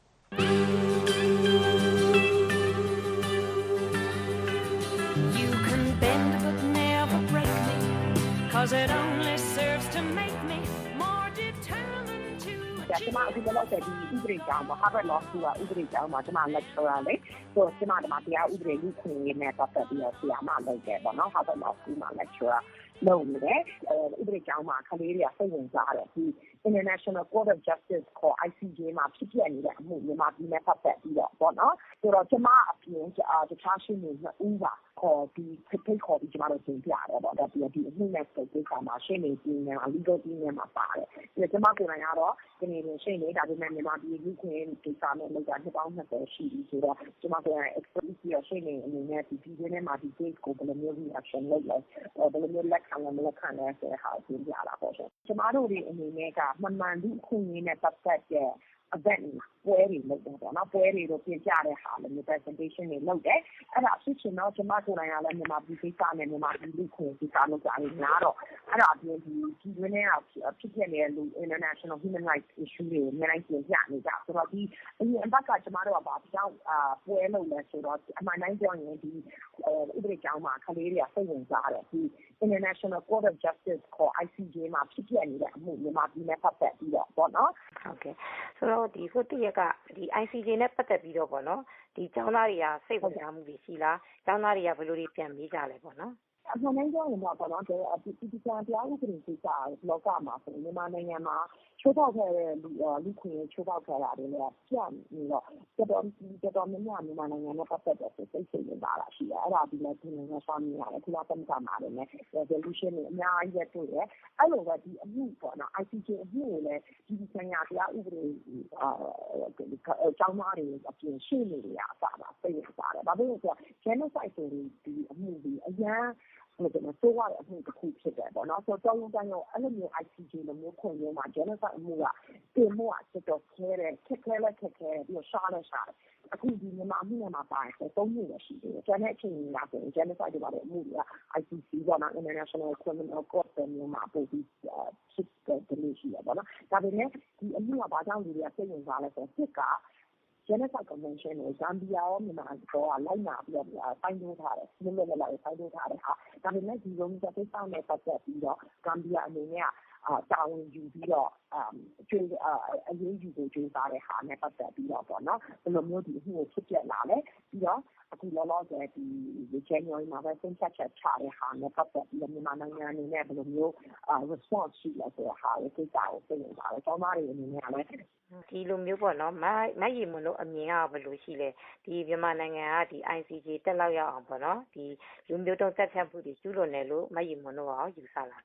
Speaker 22: You can bend but never break me cause it only serves to make me more determined to
Speaker 23: ကျွန်မအခုလောလောဆယ်ဒီဥပဒေကျောင်းမှာ Harvard Law School ကဥပဒေကျောင်းမှာကျွန်မ lecturer လေဆိုတော့ကျွန်မဒီမှာတရားဥပဒေလူ့ခွင့်ရေးနဲ့ပတ်သက်ပြီးတော့ဆရာမလုပ်တယ်ပေါ့နော် Harvard Law School မှာ lecturer လုပ်နေတယ်ဥပဒေကျောင်းမှာခလေးတွေကစိတ်ဝင်စားတယ်ဒီ International Court of Justice ခေါ် I C J မှာဖြစ်ပြနေတဲ့အမှုမြန်မာပြည်နဲ့ပတ်သက်ပြီးတော့ပေါ့နော်ဆိုတော့ကျွန်မအပြင်တခြားရှင်းနေနှစ်ဦးပါခေါ်ဒီဖိတ်ခေါ်ပြီးကျွန်မတို့သင်ပြတယ်ပေါ့ဒါပြီးဒီအမှုနဲ့ပတ်သက်တာမှာရှင်းနေပြီးနေ legal team နဲ့မှာပါတယ်ဒီကျွန်မကိုယ်တိုင်ကတော့ဒီနေ့ရှင်းနေဒါပေမဲ့မြန်မာပြည်လူ့ခွင့်ရေးကိစ္စနဲ့လောက်တာနှစ်ပေါင်း၂၀ရှိပြီဆိုတော့ကျွန်မကိုယ်တိုင် expert ပြီးရှင်းနေအနေနဲ့ဒီဒီနေ့မှာဒီ case ကိုဘယ်လိုမျိုး reaction လုပ်လဲဘယ်လိုမျိုးလက်ခံလဲမလက်ခံလဲဆိုတဲ့ဟာကိုသင်ပြလာပေါ့ကျွန်တော်တို့ဒီအနေနဲ့ကမှန်မှန်လူ့ခွင့်ရေးနဲ့ပတ်သက်တဲ့ event ပွဲတွေလုပ်တယ်ပေါ့နော်ပွဲတွေတော့ပြင်ပြတဲ့ဟာလည်း presentation တွေလုပ်တယ်အဲ့ဒါဖြစ်ချင်တော့ကျွန်မကိုယ်တိုင်ကလည်းမြန်မာပြည်ကိစ္စနဲ့မြန်မာပြည်လူ့ခွင့်ကိစ္စလုပ်ကြတယ်များတော့အဲ့ဒါအပြင်ဒီဒီတွင်းနဲ့ဖြစ်ဖြစ်နေတဲ့လူ international human rights issue တွေအများကြီးပြင်ပြနေကြဆိုတော့ဒီအရင်အပတ်ကကျွန်မတို့ကဘာကြောင့်ပွဲလုပ်လဲဆိုတော့အမှန်တိုင်းပြောရင်ဒီဥပဒေကျောင်းမှာခလေးတွေကစိတ်ဝင်စားတယ်ဒီ International Court of Justice ခေါ် I C J မှာဖြစ်ပြနေတဲ့အမှုမြန်မာပြည်နဲ့ပတ်သက်ပြီးတော့ပေါ့နော်
Speaker 22: ဟုတ်ကဲ့ဆိုတော့ဒီခုတရက်ကဒီ I C J နဲ့ပတ်သက်ပြီးတော့ပေါ့နော်ဒီကျောင်းသားတွေကစိတ်ဝင်စားမှုတွေရှိလားကျောင်းသားတွေကဘယ်လိုတွေပြန်မေးကြလဲပေါ့နော်
Speaker 23: အမှန်တမ်းပြောရင်တော့ပေါ့နော်ဒီဒီဒီတရားဥပဒေကိစ္စလောကမှာဆိုရင်မြန်မာနိုင်ငံမှာချိုးဖောက်ခဲ့တဲ့လူလူခွင့်ချိုးဖောက်ခဲ့တာတွေလည်းပြနေတော့တော်တော်တော်တော်များများမြန်မာနိုင်ငံနဲ့ပတ်သက်တဲ့စိတ်စိတ်ဝင်စားတာရှိတယ်အဲ့ဒါဒီလည်းဒီနိုင်ငံဆောင်နေရတယ်ခုနကတည်းကမှာလည်း resolution တွေအများကြီးပဲတွေ့တယ်အဲ့လိုပဲဒီအမှုပေါ့နော် I C J အမှုကိုလည်းဒီဒီဆိုင်ရာတရားဥပဒေအာကျောင်းသားတွေအပြင်ရှင်းနေရတာပါစိတ်ဝင်စားတယ်ဘာဖြစ်လို့ဆိုတော့ genocide ဆိုရင်ဒီအမှုဒီအရန်လို့ကျွန်တော်ဆိုရတဲ့အမှုတစ်ခုဖြစ်တယ်ပေါ့နော်ဆိုတော့တောင်းတန်းရောအဲ့လိုမျိုး I C J လိုမျိုးခွင့်မျိုးမှာ genocide အမှုကတင်မှုကတော်တော်ခဲတယ်ခက်ခဲလက်ခက်ခဲပြီးတော့ရှားလဲရှားတယ်အခုဒီမြန်မာမှုနဲ့မှာပါတယ်ဆိုသုံးမျိုးရှိတယ်ကျန်တဲ့အချိန်ကြီးလာဆို genocide တွေပါတဲ့အမှုတွေက I C C ပေါ့နော် International Criminal Court မျိုးမှာပို့ပြီးဖြစ်တဲ့လူရှိတယ်ပေါ့နော်ဒါပေမဲ့ဒီအမှုကဘာကြောင့်လူတွေကစိတ်ဝင်စားလဲဆိုတော့စစ်ကGenocide Convention ကိုဇမ်ဘီယာရောမြန်မာရောလိုက်နာပြီးတော့ဖိုင်ထိုးထားတယ်။လွတ်လွတ်လပ်လပ်ဖိုင်ထိုးထားတယ်ဟာ။ဒါပေမဲ့ဒီလိုမျိုးကိစ္စနဲ့ပတ်သက်ပြီးတော့ဂမ်ဘီယာအနေနဲ့အာတာဝန်ယူပြီးတော့အကျွေးအရေးယူဖို့ကြိုးစားတဲ့ဟာနဲ့ပတ်သက်ပြီးတော့ပေါ့နော်။ဘယ်လိုမျိုးဒီအမှုကိုဖြစ်ပြလာလဲ။ပြီးတော့အခုလောလောဆယ်ဒီ January မှာပဲစဉ်းစားချက်ချတဲ့ဟာနဲ့ပတ်သက်ပြီးတော့မြန်မာနိုင်ငံအနေနဲ့ဘယ်လိုမျိုး response ရှိလဲဆိုတဲ့ဟာကိုသိတာကိုသိနေပါတယ်။ကျောင်းသားတွေအနေနဲ့လည်း
Speaker 22: ဒီလိုမျိုးပေါ့နော်မမရီမွန်တို့အမြင်ကဘယ်လိုရှိလဲဒီမြန်မာနိုင်ငံကဒီ I C J တက်လောက်ရအောင်ပေါ့နော်ဒီလူမျိုးတုံးတက်ဖြတ်မှုတွေကျူးလွန်တယ်လို့မရီမွန်တို့ရောယူဆလာပြန်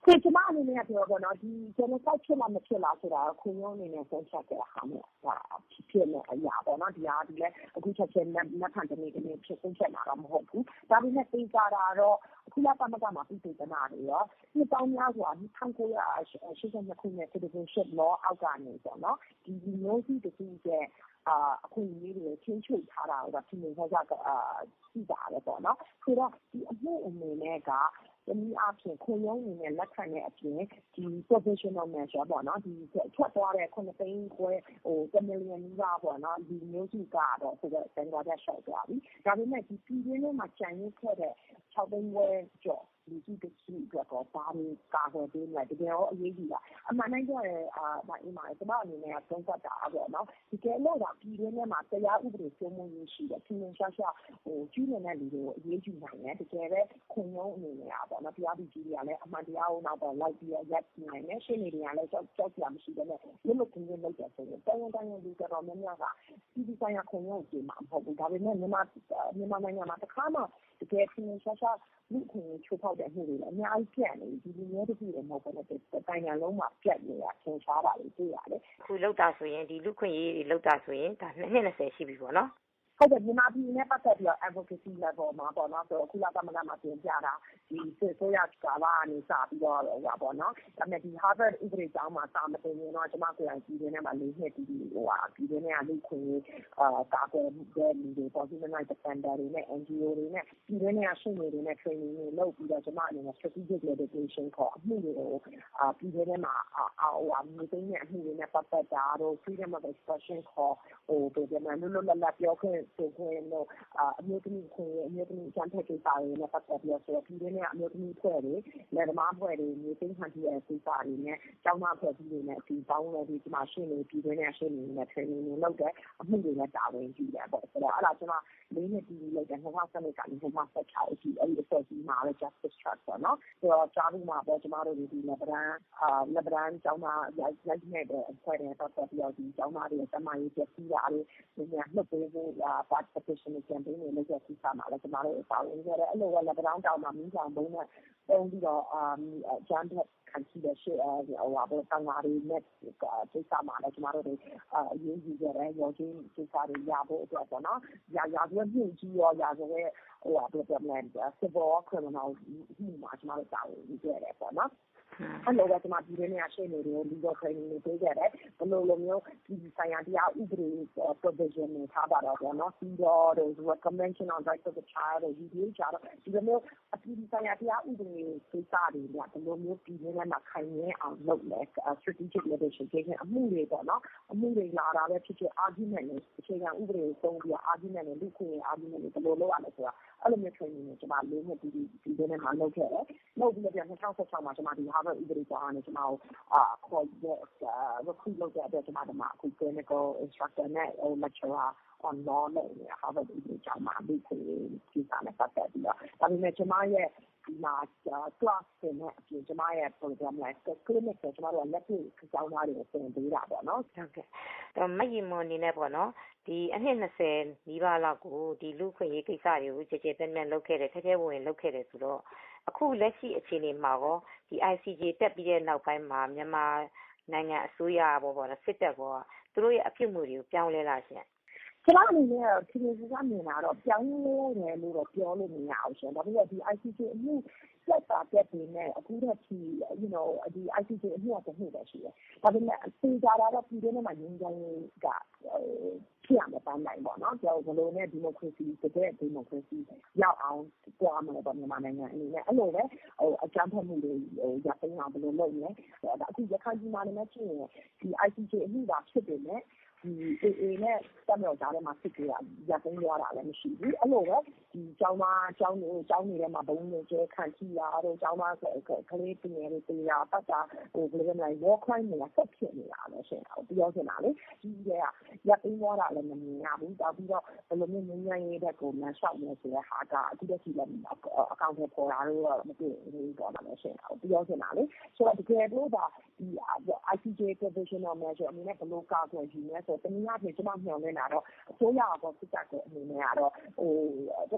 Speaker 23: คือจะมาเนี่ยเดี๋ยวก่อนเนาะဒီကျွန်တော်ဆက်ဖြစ်လာမဖြစ်လာဆိုတာခွင့်ရုံးအနေနဲ့ဆုံးဖြတ်ခဲ့တာဟာเนี่ยဟာဖြစ်နေအရာပေါ့နော်ဒီဟာဒီလဲအခုချက်ချင်းနဲ့ဖန်တနေတနေဖြစ်ဆုံးဖြတ်လာတော့မဟုတ်ဘူးဒါပေမဲ့ပေးကြတာတော့အခုလာသမကမှာပြည်သူ့တနာတွေရောဒီတောင်းများစွာဒီ၁၉၈၂ခုနှစ် citizenship law အောက်ကနေပေါ့နော်ဒီမျိုးစုတခုရဲ့အာအခုမျိုးတွေချင်းချုပ်ထားတာတော့ဒီမျိုးကအာရှိတာလေပေါ့နော်ဆိုတော့ဒီအမှုအနေနဲ့ကတနည်းအားဖြင့်ခွင့်ရုံးအနေနဲ့လက်ခံတဲ့အပြင်ဒီ professional measure ပေါ့နော်ဒီထွက်သွားတဲ့ခုနှစ်သိန်းခွဲဟိုတစ်မီလီယံနီးပါးပေါ့နော်ဒီမျိုးစုကတော့ဆိုတော့ဘင်္ဂလားဒေ့ရှ်ရောက်သွားပြီဒါပေမဲ့ဒီပြည်တွင်းထဲမှာကြံရစ်ခဲ့တဲ့၆သိန်းခွဲကျော်လူကြီးတချို့ကတော့ဘာလို့ကာကွယ်ပေးလဲတကယ်ရောအရေးကြီးတာအမှန်တိုင်းပြောရဲအာဒါအိမ်မှာကျွန်မအနေနဲ့သုံးသပ်တာပေါ့နော်ဒီကဲလို့ကပြည်တွင်းထဲမှာတရားဥပဒေစိုးမိုးရေးရှိတယ်ထင်ထင်ရှားရှားဟိုကျူးလွန်တဲ့လူတွေကိုအရေးယူနိုင်တယ်တကယ်ပဲခွင့်ရုံးအနေနဲ့ပေါ့နော်တရားသူကြီးတွေကလည်းအမှန်တရားကိုနောက်တော့လိုက်ပြီးရက်နိုင်တယ်ရှင်းနေတွေကလည်းကြောက်ကြောက်ကြမရှိတဲ့နဲ့လွတ်လွတ်ကင်းကင်းလုပ်တယ်ဆိုရင်တိုင်းတိုင်းလူတော်တော်များများကပြည်သူဆိုင်ရာခွင့်ရုံးကိုမှာမဟုတ်ဘူးဒါပေမဲ့မြန်မာမြန်မာနိုင်ငံမှာတစ်ခါမှတကယ်ထင်ထင်ရှားရှားလူခွင့်ချိုးဖောက်တဲ့မှုတွေလည်းအများကြီးပြတ်နေဒီလူမျိုးတစ်ခုလည်းမဟုတ်ဘဲနဲ့တိုင်းနိုင်ငံလုံးမှာပြတ်နေတာသင်ရှားတာတွေတွေ့ရတယ်
Speaker 5: ခုလောက်တာဆိုရင်ဒီလူခွင့်ရေးတွေလောက်တာဆိုရင်ဒါနှစ်နှစ်၂၀ရှိပြီပေါ့နော်
Speaker 23: ဟုတ်တယ်မြန်မာပြည်နဲ့ပတ်သက်ပြီးတော့ advocacy level မှာပေါ့နော်ဆိုအခုလာသမဂမှာပြင်ပြတာဒီဆိုရကာလာနေစပြီးတော့ဟိုပါပေါ့နော်ဒါပေမဲ့ဒီ Harvard ဥပဒေကျောင်းမှာစာမတင်ရင်တော့ကျွန်မကိုယ်တိုင်ပြည်တွင်းထဲမှာလေးနှစ်ပြီးဟိုဟာပြည်တွင်းထဲကလူခွင့်အာကာကွယ်တဲ့လူတွေပေါ့ human rights defender တွေနဲ့ N G O တွေနဲ့ပြည်တွင်းထဲကရှင်းနေတွေနဲ့ training တွေလုပ်ပြီးတော့ကျွန်မအနေနဲ့ strategic litigation ခေါ်အမှုတွေကိုအာပြည်တွင်းထဲမှာဟိုဟာမြေသိမ်းတဲ့အမှုတွေနဲ့ပတ်သက်တာတော့ freedom of expression ခေါ်ဟိုဒီမှာလွတ်လွတ်လပ်လပ်ပြောခွင့်ဆိုခွင့်လို့အမျိုးသမီးခွင့်အမျိုးသမီးအကြမ်းဖက်ကိစ္စတွေနဲ့ပတ်သက်ပြီးတော့ဆိုတော့ပြည်တွင်းကအမျိုးသမီးဖွဲ့တွေလက်သမားဖွဲ့တွေမျိုးသိမ်းခံတဲ့ကိစ္စတွေနဲ့ကျောင်းသားဖွဲ့ပြီးတွေနဲ့ဒီပေါင်းလို့ဒီမှာရှင်းနေပြည်တွင်းနဲ့ရှင်းနေနဲ့ training တွေလုပ်တဲ့အမှုတွေနဲ့တာဝန်ယူတယ်ပေါ့ဆိုတော့အဲ့ဒါကျွန်တော်လေးနှစ်ပြီးလုပ်တဲ့၂၀၁၂ကနေ၂၀၁၆အထိအဲ့ဒီအဆက်ကြီးမှာလည်း justice trust ပေါ့နော်ဆိုတော့ကြားပြီးမှာပေါ့ကျွန်တော်တို့ဒီလက်ဗရန်အာလက်ဗရန်ကျောင်းသားရိုက်ရိုက်နေတဲ့အဖွဲ့တွေပတ်သက်ပြီးတော့ဒီကျောင်းသားတွေစမရေးပြစီတာတွေညှပ်ပေးဖို့အာ participation campaign တွေလုပ်တဲ့ကိစ္စမှာလည်းကျွန်တော်တို့ပါဝင်ခဲ့တယ်အဲ့လိုပဲလက်ဗရန်တောင်မှာမင်းဆောင်ဘုံနဲ့ပုံပြီးတော့အာဂျန်တဲ့ခံစီတဲ့ရှေ့ဟိုဟာပေါ်တောင်လာတွေနဲ့ကိစ္စမှာလည်းကျွန်တော်တို့အရေးကြီးကြတယ်ရောချင်းကိစ္စတွေရဖို့အတွက်ပေါ့နော်ရာရာပြည့်မြင့်ကြီးရောရာဆိုရဲဟိုဟာဘယ်လိုလဲ civil criminal ဒီမှာကျွန်တော်တို့တာဝန်ယူခဲ့တယ်ပေါ့နော်အဲ့လိုပဲကျွန်မပြည်တွင်းနဲ့ရှင်းနေတယ် legal training တွေပေးခဲ့တယ်ဘယ်လိုလိုမျိုးဒီဆိုင်ရာတရားဥပဒေ provision တွေထားပါတော့ပေါ့နော်ပြီးတော့ convention on rights of the child တွေဒီလိုကြတော့ဒီလိုမျိုးအပြည်ပြည်ဆိုင်ရာတရားဥပဒေကိစ္စတွေကဘယ်လိုမျိုးပြည်တွင်းနဲ့ခိုင်နေအောင်လုပ်လဲ strategic litigation အမှုတွေပေါ့နော်အမှုတွေလာတာပဲဖြစ်ဖြစ် argument တွေအခြေခံဥပဒေကိုသုံးပြီး argument တွေလူခွင့် argument တွေဘယ်လိုလုပ်ရလဲဆိုတာအဲ့လိုမျိုး training တွေကျွန်မလေးနှစ်ပြီးပြည်တွင်းနဲ့လုပ်ခဲ့တယ်လုပ်ပြီးတော့၂၀၁၆မှာကျွန်မဒီ Harvard ဥပဒေကျောင်းကနေကျွန်တော်အာခေါ်တဲ့ recruit လုပ်တဲ့အတွက်ကျွန်မဒီမှာအခု clinical instructor နဲ့ lecturer on law နဲ့ Harvard ဥပဒေကျောင်းမှာဒီကိုဒီစာနဲ့ပတ်သက်ပြီးတော့ဒါပေမဲ့ကျွန်မရဲ့ဒီမှာ class နဲ့အပြင်ကျွန်မရဲ့ program လိုက် clinic ဆိုကျွန်တော်တို့လက်တွေ့ကျောင်းသားတွေကိုသင်ပေးတာပေါ့နော်
Speaker 5: ဟုတ်ကဲ့တော့မယီမွန်နေနဲ့ပေါ့နော်ဒီအနှစ်၂၀နီးပါးလောက်ကိုဒီလူခွင့်ရေးကိစ္စတွေကိုကြည်ကြည်ပြန့်ပြန့်လုပ်ခဲ့တယ်ထဲထဲဝင်ဝင်လုပ်ခဲ့တယ်ဆိုတော့အခုလက်ရှိအခြေအနေမှာရောဒီ I C J တက်ပြီးတဲ့နောက်ပိုင်းမှာမြန်မာနိုင်ငံအစိုးရပေါ့ပေါ့နော်စစ်တပ်ကသူတို့ရဲ့အပြုအမူတွေကိုပြောင်းလဲလာရှင်
Speaker 23: ကျွန်တော်အနေနဲ့ဒီလိုစကားမြင်တာတော့ပြောင်းလဲတယ်လို့တော့ပြောလို့မရအောင်ရှင်ဒါပေမဲ့ဒီ I C J အမှုဆက်တာတက်ပြီးနဲ့အခုတည်းက you know ဒီ I C J အမှုကတစ်မှုပဲရှိတယ်ဒါပေမဲ့သေချာတာတော့ပြည်တွင်းမှာငြိမ်းချမ်းရေးကဖြစ်ရမယ်ပန်းနိုင်ပေါ့နော်ကျွန်တော်ဘယ်လိုနဲ့ဒီမိုကရေစီတကယ်ဒီမိုကရေစီရောက်အောင်ကြွားမယ်ပေါ့မြန်မာနိုင်ငံအနေနဲ့အဲ့လိုပဲဟိုအကြမ်းဖက်မှုတွေဟိုရသိမ်းအောင်ဘယ်လိုလုပ်လဲအခုရခိုင်ပြည်မှာလည်းဖြစ်ရင်ဒီ I C J အမှုကဖြစ်တယ်နဲ့ဒီ A A နဲ့တက်မြောက်ကြတဲ့မှာစစ်ကြေးရသိမ်းသွားတာလည်းမရှိဘူးအဲ့လိုပဲဒီကျောင်းသားကျောင်းတွေကျောင်းတွေထဲမှာဘုံတွေကျဲခံထိတာတို့ကျောင်းသားကလေးပညာတွေတေးတာပတ်တာဟိုဘယ်လိုလဲ war crime တွေကဆက်ဖြစ်နေတာလေရှင်ပြောချင်တာလေဒီကရသိမ်းသွားတာလည်းမမြင်ရဘူးတောက်ပြီးတော့ဘယ်လိုမျိုးငြိမ်းချမ်းရေးတဲ့ကိုလမ်းလျှောက်နေဆိုတဲ့ဟာကအခုတည်းကလည်းအကောင့်ထဲပေါ်တာတော့မတွေ့ဘူးပေါ့နော်ရှင်ပြောချင်တာလေဆိုတော့တကယ်လို့ဒါဒီ I C J provisional measure အနေနဲ့ဘယ်လိုကာကွယ်ယူလဲဆိုတနည်းအားဖြင့်ကျွန်မမျှော်လင့်တာတော့အစိုးရကစစ်တပ်ကိုအနေနဲ့ကတော့ဟိုတစ်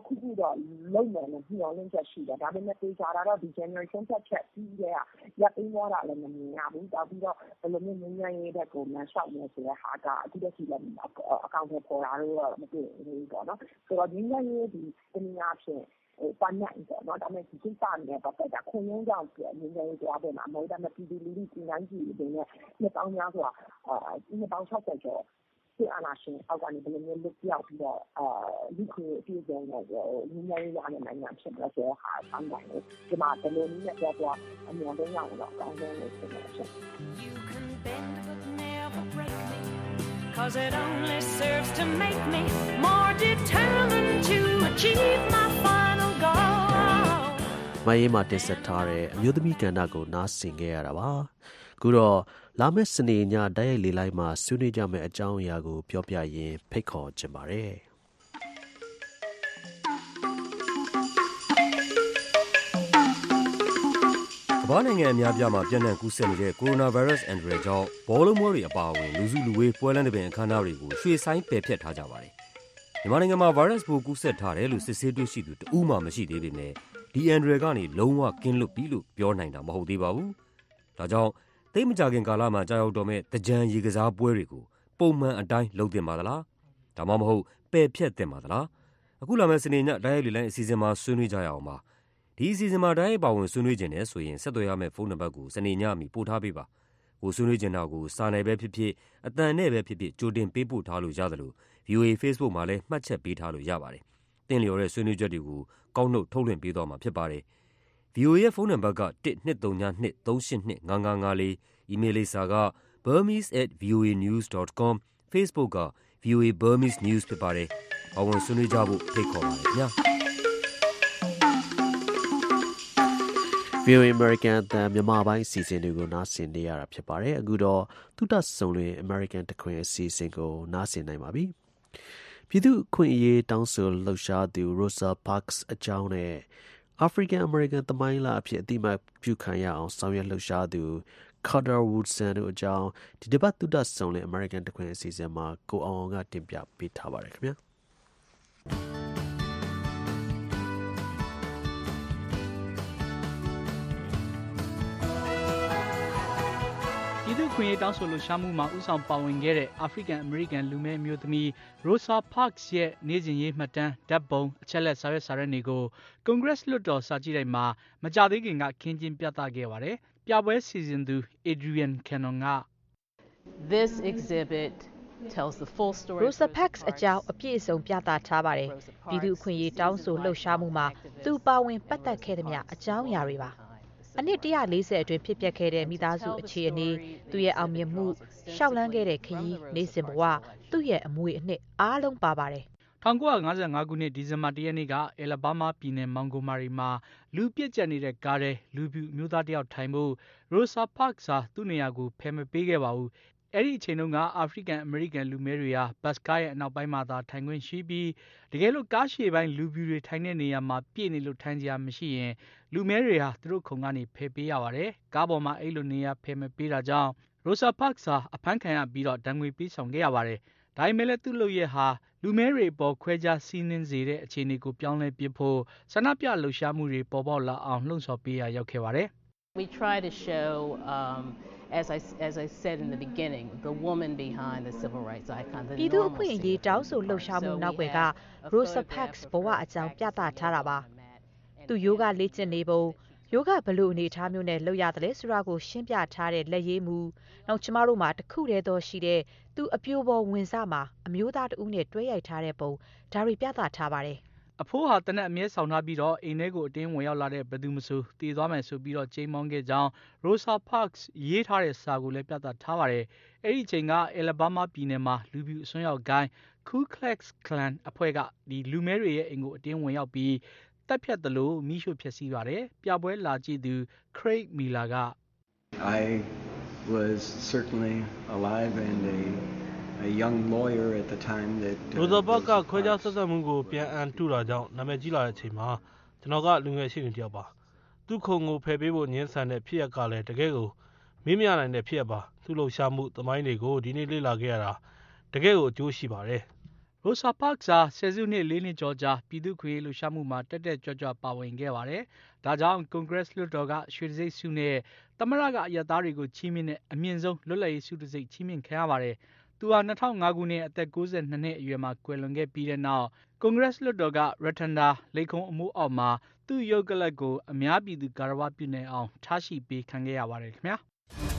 Speaker 23: ခုခုတော့လုပ်မယ်လို့မျှော်လင့်ချက်ရှိတယ်ဒါပေမဲ့တေချာတာတော့ဒီ January ဆုံးဖြတ်ချက်ပြီးတဲ့ကရပ်ပြီးသွားတာလည်းမမြင်ရဘူးတောက်ပြီးတော့ဘယ်လိုမျိုးငြိမ်းချမ်းရေးတဲ့ကိုလမ်းလျှောက်နေဆိုတဲ့ဟာကအခုတည်းကလည်းအကောင့်ထဲပေါ်လာတော့မတွေ့ဘူးပေါ့နော်ဆိုတော့ငြိမ်းချမ်းရေးဒီတနည်းအားဖြင့်ပန်းနိုင်ပေါ့နော်ဒါပေမဲ့ဒီကိစ္စနဲ့ပတ်သက်တာခွင့်ရင်းကြောင့်ငြိမ်းချမ်းရေးကြွားတယ်မှာမဟုတ်ဒါပေမဲ့ပြည်သူလူထုစီနိုင်ကြည့်နေနဲ့နှစ်ပေါင်းများစွာအာနှစ်ပေါင်း၆၀ကျော်ဒီအနာရှင်အောက်ကနေဘယ်လိုမျိုးလွတ်ပြောက်ပြီးတော့အာလူခွေအပြည့်အစုံနဲ့ငြိမ်းချမ်းရေးရတဲ့နိုင်ငံဖြစ်တော့ဆိုဟာပန်းနိုင်လို့ဒီမှာဘယ်လိုနည်းနဲ့ပြောပြအမြင်တော့ရအောင်တော့အကောင်းဆုံးလို့ဖြစ်နေတယ်
Speaker 22: Cause it only serves to make me more determined to achieve my final goal.
Speaker 2: မအေးမတင်ဆက်ထားတဲ့အမျိုးသမီးကဏ္ဍကိုနားဆင်ခဲ့ရတာပါအခုတော့လာမယ့်စနေညတိုက်ရိုက်လေးလိုက်မှာဆွေးနွေးကြမယ့်အကြောင်းအရာကိုပြောပြရင်းဖိတ်ခေါ်ချင်ပါတယ်
Speaker 4: ကမ္ဘာနိုင်ငံအများပြားမှာပြန့်နှံ့ကူးစက်နေတဲ့ကိုရိုနာဗိုင်းရပ်စ်အန်ဒရယ်ကြောင့်ဘောလုံးပွဲတွေအပါအဝင်လူစုလူဝေးပွဲလမ်းသဘင်အခမ်းအနားတွေကိုရွှေ့ဆိုင်းပယ်ဖျက်ထားကြပါတယ်။မြန်မာနိုင်ငံမှာဗိုင်းရပ်စ်ပိုးကူးစက်ထားတယ်လို့စစ်ဆေးတွေ့ရှိသူတဦးမှမရှိသေးပေမဲ့ဒီအန်ဒရယ်ကနေလုံးဝကင်းလွတ်ပြီလို့ပြောနိုင်တာမဟုတ်သေးပါဘူး။ဒါကြောင့်သိပ်မကြာခင်ကာလမှာကြာရောက်တော့မဲ့သင်္ကြန်ရေကစားပွဲတွေကိုပုံမှန်အတိုင်းလုပ်သင့်ပါသလား။ဒါမှမဟုတ်ပယ်ဖျက်သင့်ပါသလား။အခုလာမယ့်စနေညတိုက်ရိုက်လေလိုင်းအစီအစဉ်မှာဆွေးနွေးကြရအောင်ပါ။ဒီအစီအစဉ်မှာတိုက်ရိုက်ပါဝင်ဆွေးနွေးခြင်းနဲ့ဆိုရင်ဆက်သွယ်ရမယ့်ဖုန်းနံပါတ်ကိုစနေညမီပို့ထားပေးပါ။ကိုဆွေးနွေးခြင်းတော့ကိုစာနယ်ပဲဖြစ်ဖြစ်အသံနဲ့ပဲဖြစ်ဖြစ်ကြိုတင်ပေးပို့ထားလို့ရတယ်လို့ ဗွီအိုအေ Facebook မှာလည်းမှတ်ချက်ပေးထားလို့ရပါတယ်။သင်လျော်တဲ့ဆွေးနွေးချက်တွေကိုကောက်နှုတ်ထုတ်လွှင့်ပေးသွားမှာဖြစ်ပါတယ်။ ဗွီအိုအေရဲ့ဖုန်းနံပါတ်က one two three two two three eight two five five five four အီးမေးလ်လိပ်စာက burmese at voanews dot com Facebook က ဗွီအိုအေ Burmese News ဖြစ်ပါတယ်။ပါဝင်ဆွေးနွေးကြဖို့ဖိတ်ခေါ်ပါတယ်ခင်ဗျာ။
Speaker 2: ဗီအိုအေ American အသံမြန်မာပိုင်းအစီအစဉ်တွေကိုနားဆင်နေရတာဖြစ်ပါတယ်အခုတော့သုတဆုံလွင် American တခွင်အစီအစဉ်ကိုနားဆင်နိုင်ပါပြီပြည်သူ့အခွင့်အရေးတောင်းဆိုလှုပ်ရှားသူ Rosa Parks အကြောင်းနဲ့ African American သမိုင်းလအဖြစ်အတိအမှတ်ပြုခံရအောင်ဆောင်ရွက်လှုပ်ရှားသူ Carter Woodson တို့အကြောင်းဒီတစ်ပတ်သုတဆုံလွင် American တခွင်အစီအစဉ်မှာကိုအောင်အောင်ကတင်ပြပေးထားပါတယ်ခင်ဗျာ
Speaker 12: ပြည်သူ့ခွင့်ရေးတောင်းဆိုလှုပ်ရှားမှုမှာဥဆောင်ပါဝင်ခဲ့တဲ့ African American လူမည်းအမျိုးသမီး Rosa Parks ရဲ့နေ့စဉ်ရေးမှတ်တမ်းဓာတ်ပုံအချက်လက်စာရွက်စာတမ်းတွေကို Congress လွှတ်တော်စာကြည့်တိုက်မှာမကြသေးခင်ကခင်းကျင်းပြသခဲ့ပါတယ်။ပြပွဲစီစဉ်သူ Adrian Cannon က
Speaker 7: This exhibit tells the full story.
Speaker 8: Rosa Parks အကြောင်းအပြည့်အစုံပြသထားပါတယ်။ပြည်သူ့အခွင့်အရေးတောင်းဆိုလှုပ်ရှားမှုမှာသူပါဝင်ပတ်သက်ခဲ့တဲ့မြအကြောင်းအရာတွေပါအနှစ်one fortyအတွင်းဖြစ်ပျက်ခဲ့တဲ့မိသားစုအခြေအနေသူ့ရဲ့အောင်မြင်မှုရှောက်လန်းခဲ့တဲ့ခရီးနေစဉ်ဘဝသူ့ရဲ့အမွေအနှစ်အားလုံးပါပါတယ်
Speaker 12: nineteen fifty-fiveခုနှစ်ဒီဇင်ဘာoneရက်နေ့ကအယ်လဘားမားပြည်နယ်မောင်ဂိုမာရီမှာလူပြည့်ကျက်နေတဲ့ကားထဲလူပြူအမျိုးသားတယောက်ထိုင်ဖို့ Rosa Parks ဟာသူ့နေရာကိုဖယ်မပေးခဲ့ပါဘူးအဲ့ဒီအချိန်တုန်းက African American လူမည်းတွေဟာဘတ်ကားရဲ့အနောက်ပိုင်းမှာသာထိုင်ခွင့်ရှိပြီးတကယ်လို့ကားရှေ့ပိုင်းလူပြူတွေထိုင်တဲ့နေရာမှာပြည့်နေလို့ထိုင်ကြမရှိရင်လူမည်းတွေဟာသူတို့ခုံကနေဖယ်ပေးရပါတယ်ကားပေါ်မှာအဲ့လိုနေရာဖယ်မပေးတာကြောင့် Rosa Parks ဟာအဖမ်းခံရပြီးတော့ဒဏ်ငွေပေးဆောင်ခဲ့ရပါတယ်ဒါပေမဲ့လည်းသူ့လုပ်ရဲ့ဟာလူမဲတွေပေါ်ခွဲခြားစီးနှင်းစေတဲ့အခြေအနေကိုပြောင်းလဲပစ်ဖို့ဆန္ဒပြလှုပ်ရှားမှုတွေပေါ်ပေါက်လာအောင်လှုံ့ဆော်ပေးရရောက်ခဲ့ပါတယ်
Speaker 7: We try to show um as I as I said in the beginning the woman behind the civil rights icon the
Speaker 8: ပြည်သူ့အခွင့်အရေးတောင်းဆိုလှုပ်ရှားမှုနောက်ွယ်က Rosa Parks ဘဝအကြောင်းပြသထားတာပါသူယောဂလေ့ကျင့်နေပုံယောဂဘလို့အနေထားမျိုးနဲ့လှုပ်ရတယ်လဲဆိုတာကိုရှင်းပြထားတဲ့လက်ရေးမှုနောက်ကျမတို့မှာတခုတည်းသောရှိတဲ့သူအပြိုပေါ်ဝင်စားမှာအမျိုးသားတဦးနဲ့တွဲရိုက်ထားတဲ့ပုံဒါတွေပြသထားပါတယ်
Speaker 12: အဖိုးဟာတနက်အမြဲဆောင်ထားပြီးတော့အိမ်ထဲကိုအတင်းဝင်ရောက်လာတဲ့ဘယ်သူမှဆိုတည်သွားမယ်ဆိုပြီးတော့ချိန်မောင်းခဲ့ကြောင်း Rosa Parks ရေးထားတဲ့စာကိုလည်းပြသထားပါတယ်အဲ့ဒီချိန်ကအယ်လဘားမားပြည်နယ်မှာလူပြူအစွန်းရောက်ဂိုင်း Ku Klux Klan အဖွဲ့ကဒီလူမဲတွေရဲ့အိမ်ကိုအတင်းဝင်ရောက်ပြီးတပ်ဖြတ်တယ်လို့မိရှုဖျက်ဆီးပါတယ်ပြပွဲလာကြည့်သူ Craig Miller က
Speaker 24: I was certainly alive and a a young lawyer at the time that
Speaker 25: Rosa Parks ကခွဲခြားဆက်ဆံမှုကိုပြန်အန်တူတာကြောင့်နာမည်ကြီးလာတဲ့အချိန်မှာကျွန်တော်ကလူငယ်ရှိနေတယောက်ပါသူ့ခုံကိုဖယ်ပေးဖို့ညှင်းဆန်တဲ့ဖြစ်ရက်ကလည်းတကယ်ကိုမေးမြနိုင်တဲ့ဖြစ်ရပါသူ့လှုပ်ရှားမှုသမိုင်းတွေကိုဒီနေ့လေ့လာခဲ့ရတာတကယ်ကိုအကျိုးရှိပါတယ်
Speaker 12: Rosa Parks ဟာဆယ်စုနှစ်လေးနှစ်ကျော်ကြာပြည်သူ့ခွင့်ရေးလှုပ်ရှားမှုမှာတက်တက်ကြွကြွပါဝင်ခဲ့ပါတယ်။ဒါကြောင့် Congress လွှတ်တော်ကရွှေတံဆိပ်ဆုနဲ့သမ္မတကအရပ်သားတွေကိုချီးမြှင့်တဲ့အမြင့်ဆုံးလွတ်လပ်ရေးဆုတံဆိပ်ချီးမြှင့်ခံရပါတယ်။သူဟာ၂၀၀၅ခုနှစ်အသက်၉၂နှစ်အရွယ်မှာကွယ်လွန်ခဲ့ပြီးတဲ့နောက် Congress လွှတ်တော်က Rotunda လိပ်ခုံးအမိုးအောက်မှာသူ့ရုပ်ကလပ်ကိုအများပြည်သူဂါရဝပြုနိုင်အောင်ထားရှိပေးခံခဲ့ရပါတယ်ခင်ဗျာ။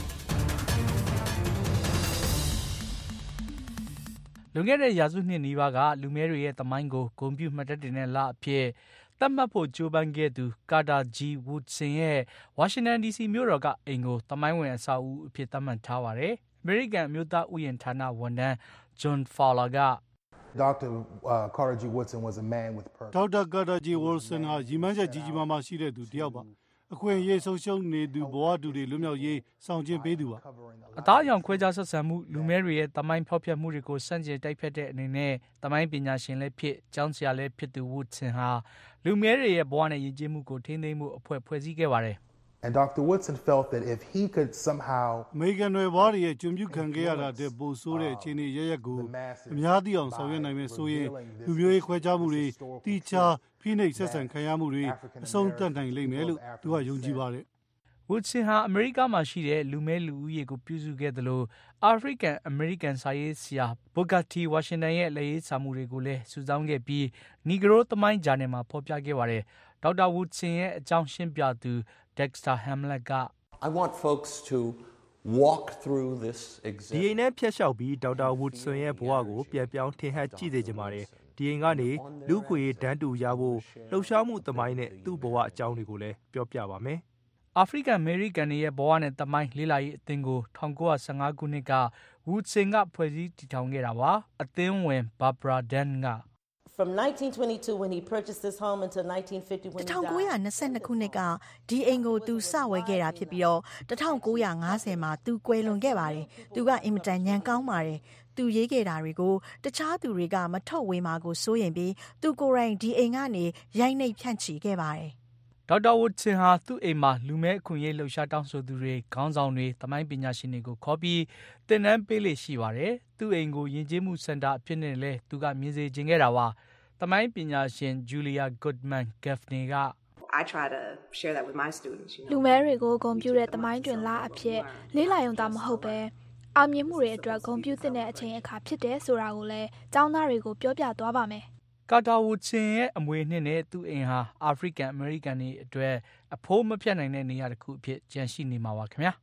Speaker 12: လွန်ခဲ့တဲ့ရာစုနှစ်နီးပါးကလူမဲတွေရဲ့သမိုင်းကိုဂုဏ်ပြုမှတ်တမ်းတင်တဲ့လအဖြစ်သတ်မှတ်ဖို့ကြိုးပမ်းခဲ့သူကာတာဂျီဝူဒ်ဆင်ရဲ့ဝါရှင်တန်ဒီစီမြို့တော်ကအိမ်ကိုသမိုင်းဝင်အဆောက်အဦအဖြစ်သတ်မှတ်ထားပါတယ်။အမေရိကန်အမျိုးသားဥယျာဉ်ဌာနဝန်ထမ်းဂျွန်ဖာလာက
Speaker 9: Doctor uh, Carter G. Woodson was a man with purpose.
Speaker 10: Doctor Carter G. Woodson ဟာရည်မှန်းချက်ကြီးကြီးမားမားရှိတဲ့သူတစ်ယောက်ပါ။အခွင့်အရေးဆုံးရှုံးနေသူဘဝတူတွေလွတ်မြောက်ရေးဆောင်ကျဉ်ပေးသူပါ
Speaker 12: ။အသားအရောင်ခွဲခြားဆက်ဆံမှုလူမဲတွေရဲ့တမိုင်းဖောက်ဖျက်မှုတွေကိုစန့်ကျင်တိုက်ဖျက်တဲ့အနေနဲ့တမိုင်းပညာရှင်လည်းဖြစ်ကျောင်းဆရာလည်းဖြစ်သူ Woodson ဟာလူမဲတွေရဲ့ဘဝနဲ့ယဉ်ကျေးမှုကိုထိန်းသိမ်းမှုအဖွဲ့ဖွဲ့စည်းခဲ့ပါတယ်။
Speaker 9: And Doctor Woodson felt that if he could somehow
Speaker 10: အမေရိကန်တွေဘာတွေရဲ့ကျွံပြုခံခဲ့ရတာတဲ့ပိုဆိုးတဲ့အခြေအနေရရက်ကိုအများသိအောင်ဆောင်ရွက်နိုင်မယ်ဆိုရင်လူမျိုးရေးခွဲခြားမှုတွေတိကျဖိနှိပ်ဆက်ဆံခံရမှုတွေအဆုံးသတ်နိုင်လိမ့်မယ်လို့သူကယုံကြည်ပါတယ်
Speaker 12: ။ Woodson ဟာအမေရိကမှာရှိတဲ့လူမဲလူဦးရေကိုပြုစုခဲ့သလိုအာဖရိကန်အမေရိကန်စာရေးဆရာဘိုဂါတီဝါရှင်တန်ရဲ့လက်ရေးစာမှုတွေကိုလည်းစုဆောင်းခဲ့ပြီးနီဂရိုသမိုင်းဂျာနယ်မှာဖော်ပြခဲ့ပါတယ်။ဒေါက်တာ Woodson ရဲ့အကြောင်းရှင်းပြသူDexter Hamlet က
Speaker 11: I want folks to walk through this exhibit
Speaker 16: ဒီအိမ်နဲ့ဖျက်လျှောက်ပြီးဒေါက်တာ Woodson ရဲ့ဘဝကိုပြန်ပြောင်းထင်ဟပ်ကြည့်စေချင်ပါတယ်ဒီအိမ်ကနေလူခွေဒန်းတူရဖို့လှုပ်ရှားမှုသမိုင်းနဲ့သူ့ဘဝအကြောင်းတွေကိုလည်းပြောပြပါမယ်
Speaker 12: အာဖရိကန်အမေရိကန်ရဲ့ဘဝနဲ့သမိုင်းလေးလာရေးအသင်းကို၁၉၁၅ခုနှစ်က Woodson ကဖွဲ့စည်းတည်ထောင်ခဲ့တာပါအသင်းဝင် Barbara Dunn က
Speaker 13: From nineteen twenty-two when he purchased this home until nineteen fifty when he died.
Speaker 19: nineteen twenty-twoခုနှစ်ကဒီအိမ်ကိုသူစဝယ်ခဲ့တာဖြစ်ပြီးတော့nineteen fiftyမှာသူကွယ်လွန်ခဲ့ပါတယ်။သူကအင်မတန်ညံကောင်းပါတယ်။သူရေးခဲ့တာတွေကိုတခြားသူတွေကမထုတ်ဝေမှာကိုစိုးရင်ပြီးသူကိုယ်တိုင်ဒီအိမ်ကနေရိုက်နှိပ်ဖြန့်ချီခဲ့ပါတယ်
Speaker 12: ။ဒေါက်တာ Woodson ဟာသူ့အိမ်မှာလူမဲအခွင့်အရေးလှုပ်ရှားတောင်းဆိုသူတွေခေါင်းဆောင်တွေသမိုင်းပညာရှင်တွေကိုခေါ်ပြီးသင်တန်းပေးလေ့ရှိပါတယ်။သူ့အိမ်ကိုယဉ်ကျေးမှုစင်တာအဖြစ်နဲ့လည်းသူကမြင်စေချင်ခဲ့တာပါ။သမိုင်းပညာရှင် Julia Goodman Gaffney က
Speaker 14: I try to share that with my students, you know.
Speaker 26: လူမဲတွေကိုဂုဏ်ပြုတဲ့သမိုင်းတွင်လားအဖြစ်လေးလာရုံသာမဟုတ်ပဲအောင်မြင်မှုတွေအတွက်ဂုဏ်ပြုသင့်တဲ့အချိန်အခါဖြစ်တယ်ဆိုတာကိုလည်းကျောင်းသားတွေကိုပြောပြသွားပါမယ်
Speaker 12: ။ကာတာဝူဒ်ဆင်ရဲ့အမွေနှစ်နဲ့သူ့အိမ်ဟာအာဖရိကန်အမေရိကန်တွေအတွက်အဖိုးမဖြတ်နိုင်တဲ့နေရာတစ်ခုအဖြစ်ကျန်ရှိနေမှာပါခင်ဗျာ။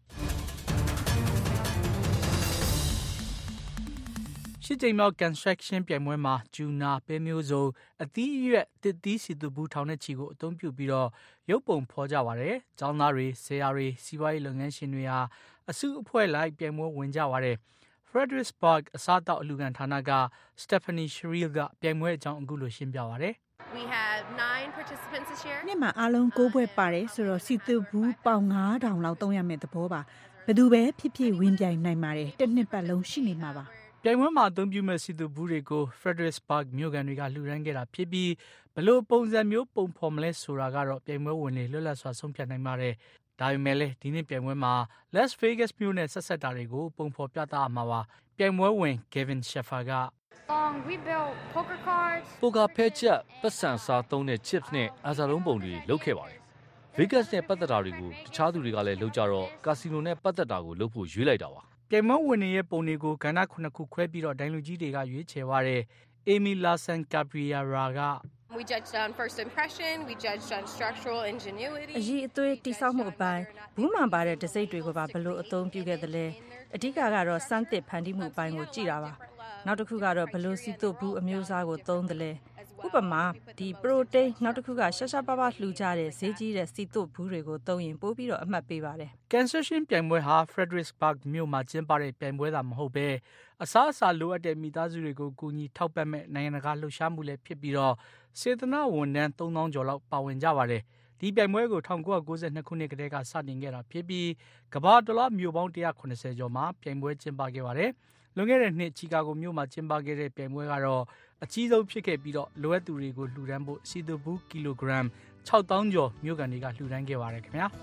Speaker 12: ရှစ်ကြိမ်မြောက် construction ပြိုင်ပွဲမှာဂျူနာပဲမျိုးစုံအသီးအရွက်တစ်သီးစီတူဘူးထောင်တဲ့ချီကိုအသုံးပြုပြီးတော့ရုပ်ပုံဖော်ကြပါတယ်။ကျောင်းသားတွေဆရာတွေစီးပွားရေးလုပ်ငန်းရှင်တွေဟာအစုအဖွဲ့လိုက်ပြိုင်ပွဲဝင်ကြပါတယ်။ Fredericksburg အစားအသောက်အလူခံဌာနက Stephanie Sherrill ကပြိုင်ပွဲအကြောင်းအခုလိုရှင်းပြပါတယ်
Speaker 27: We have nine participants this year.
Speaker 28: နေ့မှာအားလုံး၉ပွဲပါတယ်ဆိုတော့စီတူဘူးပေါင်၅ထောင်လောက်သုံးရမယ့်သဘောပါ။ဘယ်သူပဲဖြစ်ဖြစ်ဝင်ပြိုင်နိုင်ပါတယ်။တစ်နှစ်ပတ်လုံးရှိနေမှာပါ
Speaker 12: ။ပြိုင်ပွဲမှာအသုံးပြုမဲ့စီတူဘူးတွေကို Fredericksburg မြို့ကန်တွေကလှူဒန်းခဲ့တာဖြစ်ပြီးဘလို့ပုံစံမျိုးပုံဖော်မလဲဆိုတာကတော့ပြိုင်ပွဲဝင်တွေလွတ်လပ်စွာဆုံးဖြတ်နိုင်ပါတယ်။ဒါပေမဲ့လည်းဒီနေ့ပြိုင်ပွဲမှာ Las Vegas မြို့နဲ့ဆက်ဆက်တာတွေကိုပုံဖော်ပြသမှာပါ။ပြိုင်ပွဲဝင် Kevin Sheffer က
Speaker 27: Um, we built poker cards.
Speaker 21: ပိုကာဖဲချက်ပတ်စံစားသုံးတဲ့ chips နဲ့အာဇာလုံးပုံတွေလုပ်ခဲ့ပါတယ်။ Vegas နဲ့ပတ်သက်တာတွေကိုတခြားသူတွေကလည်းလုပ်ကြတော့ကာစီနိုနဲ့ပတ်သက်တာကိုလုပ်ဖို့ရွေးလိုက်တာပါ
Speaker 12: ။ပြိုင်ပွဲဝင်ရဲ့ပုံတွေကိုကဏ္ဍခုနှစ်ခုခွဲပြီးတော့ဒိုင်လူကြီးတွေကရွေးချယ်ပါတယ်။ Amy Larson Cabrera က
Speaker 27: We judged on first impression, we judged on structural ingenuity.
Speaker 28: အရေးအသွေးတိစောက်မှုအပိုင်းဘူးမှန်ပါတဲ့ဒစိမ့်တွေကိုပါဘလို့အသုံးပြုခဲ့တယ်လဲအဓိကကတော့စမ်းသစ်ဖန်တီးမှုအပိုင်းကိုကြည့်တာပါနောက်တစ်ခုကတော့ဘလို့စီတုတ်ဘူးအမျိုးအစားကိုသုံးတယ်လဲဥပမာဒီပရိုတိန်းနောက်တစ်ခုကရှာရှာပါပါလှူကြတဲ့ဈေးကြီးတဲ့စီတုတ်ဘူးတွေကိုသုံးရင်ပို့ပြီးတော့အမှတ်ပေးပါတယ်
Speaker 12: Construction ပြိုင်ပွဲဟာ Fredericksburg မြို့မှာကျင်းပတဲ့ပြိုင်ပွဲသာမဟုတ်ပဲအစားအစာလိုအပ်တဲ့မိသားစုတွေကိုကူညီထောက်ပံ့မဲ့နိုင်ငံတကာလှုပ်ရှားမှုလည်းဖြစ်ပြီးတော့စေတနာဝန်ထမ်းသုံးသောင်းကျော်လောက်ပါဝင်ကြပါတယ်ဒီပြိုင်ပွဲကို၁၉၉၂ခုနှစ်ကတည်းကစတင်ခဲ့တာဖြစ်ပြီးကမ္ဘာတလွှားမြို့ပေါင်း၁၇၀ကျော်မှာပြိုင်ပွဲကျင်းပခဲ့ပါတယ်လွန်ခဲ့တဲ့နှစ်ချီကာဂိုမြို့မှာကျင်းပခဲ့တဲ့ပြိုင်ပွဲကတော့အကြီးဆုံးဖြစ်ခဲ့ပြီးတော့လိုအပ်သူတွေကိုလှူဒန်းဖို့စီတူဘူးကီလိုဂရမ်၆သောင်းကျော်မြို့ကန်တွေကလှူဒန်းခဲ့ပါတယ်ခင်ဗျာ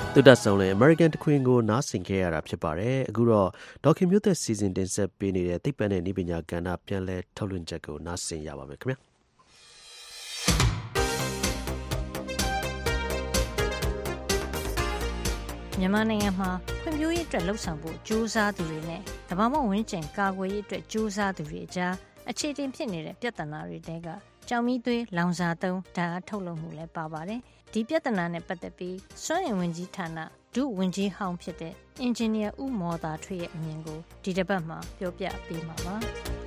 Speaker 2: သူတက်ဆုံးလေ American တခွင်ကိုနားဆင်ခဲ့ရတာဖြစ်ပါတယ်အခုတော့ဒေါခင်မျိုးသက်စီစဉ်တင်ဆက်ပေးနေတဲ့သိပ္ပံနဲ့နည်းပညာကဏ္ဍပြန်လဲထုတ်လွှင့်ချက်ကိုနားဆင်ရပါမယ်ခင်ဗျာ
Speaker 1: မြန်မာနိုင်ငံမှာဖွံ့ဖြိုးရေးအတွက်လှုပ်ဆောင်ဖို့ကြိုးစားသူတွေနဲ့တဘာမှဝန်းကျင်ကာကွယ်ရေးအတွက်ကြိုးစားသူတွေအကြားအခြေတင်ဖြစ်နေတဲ့ပြဿနာတွေတဲကကြောင်မီးသွေးလောင်စာသုံးဓာတ်အားထုတ်လုပ်မှုလည်းပါပါတယ်။ဒီပြဿနာနဲ့ပတ်သက်ပြီးစွမ်းအင်ဝန်ကြီးဌာနဒုဝန်ကြီးဟောင်းဖြစ်တဲ့အင်ဂျင်နီယာဦးမော်သာထွေးရဲ့အမြင်ကိုဒီတစ်ပတ်မှာပြောပြပေးမှာပါ။